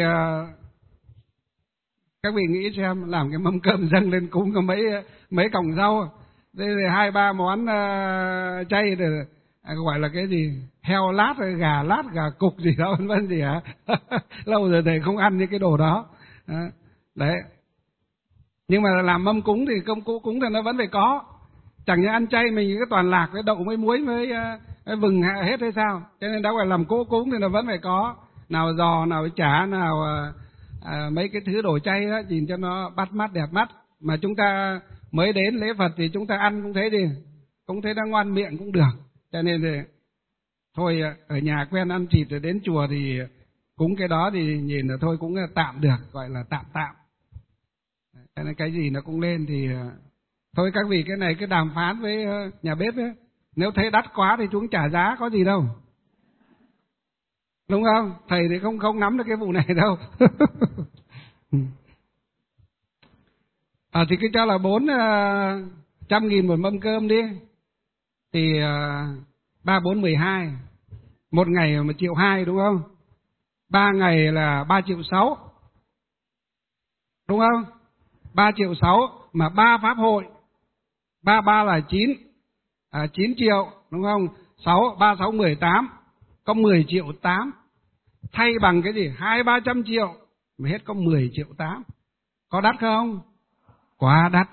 các vị nghĩ xem, làm cái mâm cơm dâng lên cúng có mấy mấy cọng rau, đây là hai ba món uh, chay rồi, à, gọi là cái gì, heo lát, gà lát, gà cục gì đó vân vân gì hả? Lâu rồi thầy không ăn những cái đồ đó. Đấy. Nhưng mà làm mâm cúng thì công cụ cúng thì nó vẫn phải có. Chẳng như ăn chay mình cái toàn lạc với đậu với muối với uh, vừng hết hay sao? Cho nên đã gọi làm cỗ cúng thì nó vẫn phải có. Nào giò, nào chả, nào uh, À, mấy cái thứ đồ chay đó, nhìn cho nó bắt mắt đẹp mắt. Mà chúng ta mới đến lễ Phật thì chúng ta ăn cũng thấy đi, cũng thấy nó ngon miệng cũng được. Cho nên thì thôi, ở nhà quen ăn thịt rồi đến chùa thì cúng cái đó thì nhìn là thôi cũng tạm được, gọi là tạm tạm. Cho nên cái gì nó cũng lên thì thôi các vị cái này cứ đàm phán với nhà bếp ấy. Nếu thấy đắt quá thì chúng trả giá, có gì đâu. Đúng không? Thầy thì không không nắm được cái vụ này đâu. À, thì cứ cho là bốn trăm nghìn một mâm cơm đi. Thì ba bốn mười hai. Một ngày một triệu hai đúng không? Ba ngày là ba triệu sáu. Đúng không? Ba triệu sáu mà ba pháp hội. Ba ba là chín. À, chín triệu đúng không? Sáu, ba sáu mười tám. Có mười triệu tám. Thay bằng cái gì? Hai ba trăm triệu mà hết có mười triệu tám. Có đắt không? Quá đắt.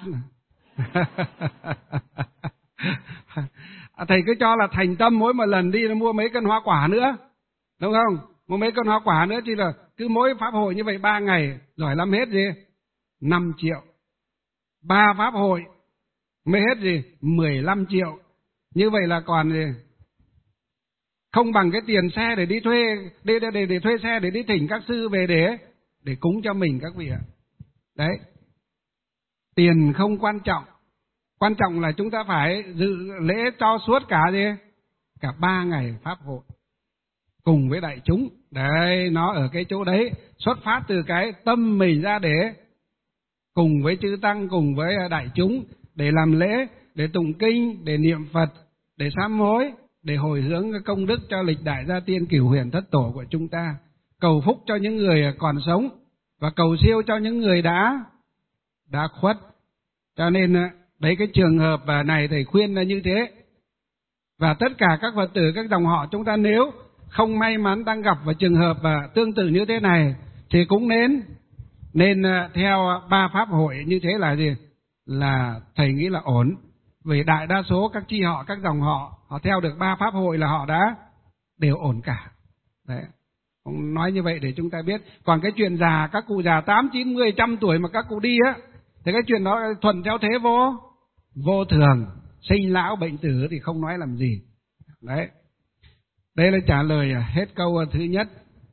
Thầy cứ cho là thành tâm mỗi một lần đi nó mua mấy cân hoa quả nữa, đúng không? Mua mấy cân hoa quả nữa thì là cứ mỗi pháp hội như vậy ba ngày giỏi lắm hết gì? Năm triệu. Ba pháp hội mới hết gì? Mười lăm triệu. Như vậy là còn gì? Không bằng cái tiền xe để đi thuê để, để, để, để thuê xe để đi thỉnh các sư về để để cúng cho mình các vị ạ. Đấy. Tiền không quan trọng. Quan trọng là chúng ta phải dự lễ cho suốt cả gì? Cả ba ngày pháp hội. Cùng với đại chúng. Đấy, nó ở cái chỗ đấy. Xuất phát từ cái tâm mình ra để cùng với chư Tăng, cùng với đại chúng, để làm lễ, để tụng kinh, để niệm Phật, để sám hối, để hồi hướng công đức cho lịch đại gia tiên cửu huyền thất tổ của chúng ta. Cầu phúc cho những người còn sống và cầu siêu cho những người đã đã khuất. Cho nên đấy, cái trường hợp này thầy khuyên là như thế. Và tất cả các Phật tử, các dòng họ chúng ta nếu không may mắn đang gặp vào trường hợp và tương tự như thế này thì cũng nên nên theo ba pháp hội như thế là gì? Là thầy nghĩ là ổn. Vì đại đa số các chi họ, các dòng họ, họ theo được ba pháp hội là họ đã đều ổn cả. Đấy. Ông nói như vậy để chúng ta biết. Còn cái chuyện già, các cụ già tám, chín, mười, trăm tuổi mà các cụ đi á, thì cái chuyện đó thuần theo thế vô vô thường, sinh lão bệnh tử thì không nói làm gì. Đấy. Đây là trả lời hết câu thứ nhất.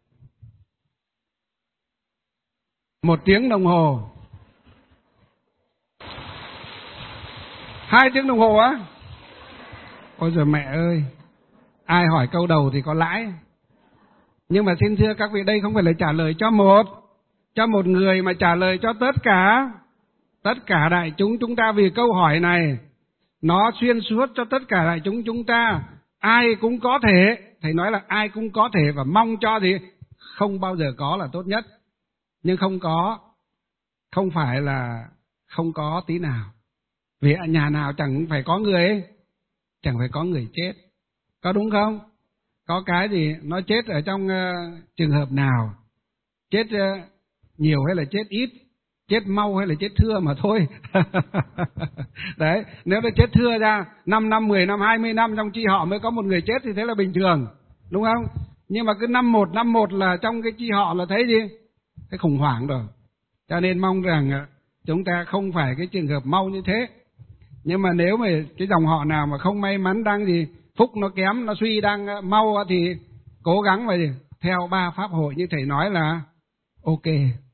Một tiếng đồng hồ. Hai tiếng đồng hồ á? Ôi giời mẹ ơi, ai hỏi câu đầu thì có lãi. Nhưng mà xin thưa các vị, đây không phải là trả lời cho một cho một người mà trả lời cho tất cả tất cả đại chúng chúng ta. Vì câu hỏi này nó xuyên suốt cho tất cả đại chúng chúng ta. Ai cũng có thể, thầy nói là ai cũng có thể, và mong cho gì? Không bao giờ có là tốt nhất. Nhưng không có, không phải là không có tí nào. Vì nhà nào chẳng phải có người ấy, chẳng phải có người chết. Có đúng không? Có cái gì nó chết ở trong uh, trường hợp nào? Chết uh, nhiều hay là chết ít? Chết mau hay là chết thưa mà thôi. Đấy, nếu nó chết thưa ra năm năm, mười năm, hai mươi năm trong chi họ mới có một người chết thì thế là bình thường, đúng không? Nhưng mà cứ năm một, năm một là trong cái chi họ là thấy gì? Cái khủng hoảng rồi. Cho nên mong rằng chúng ta không phải cái trường hợp mau như thế. Nhưng mà nếu mà cái dòng họ nào mà không may mắn đang gì, phúc nó kém, nó suy đang mau thì cố gắng mà theo ba pháp hội như thầy nói là ok.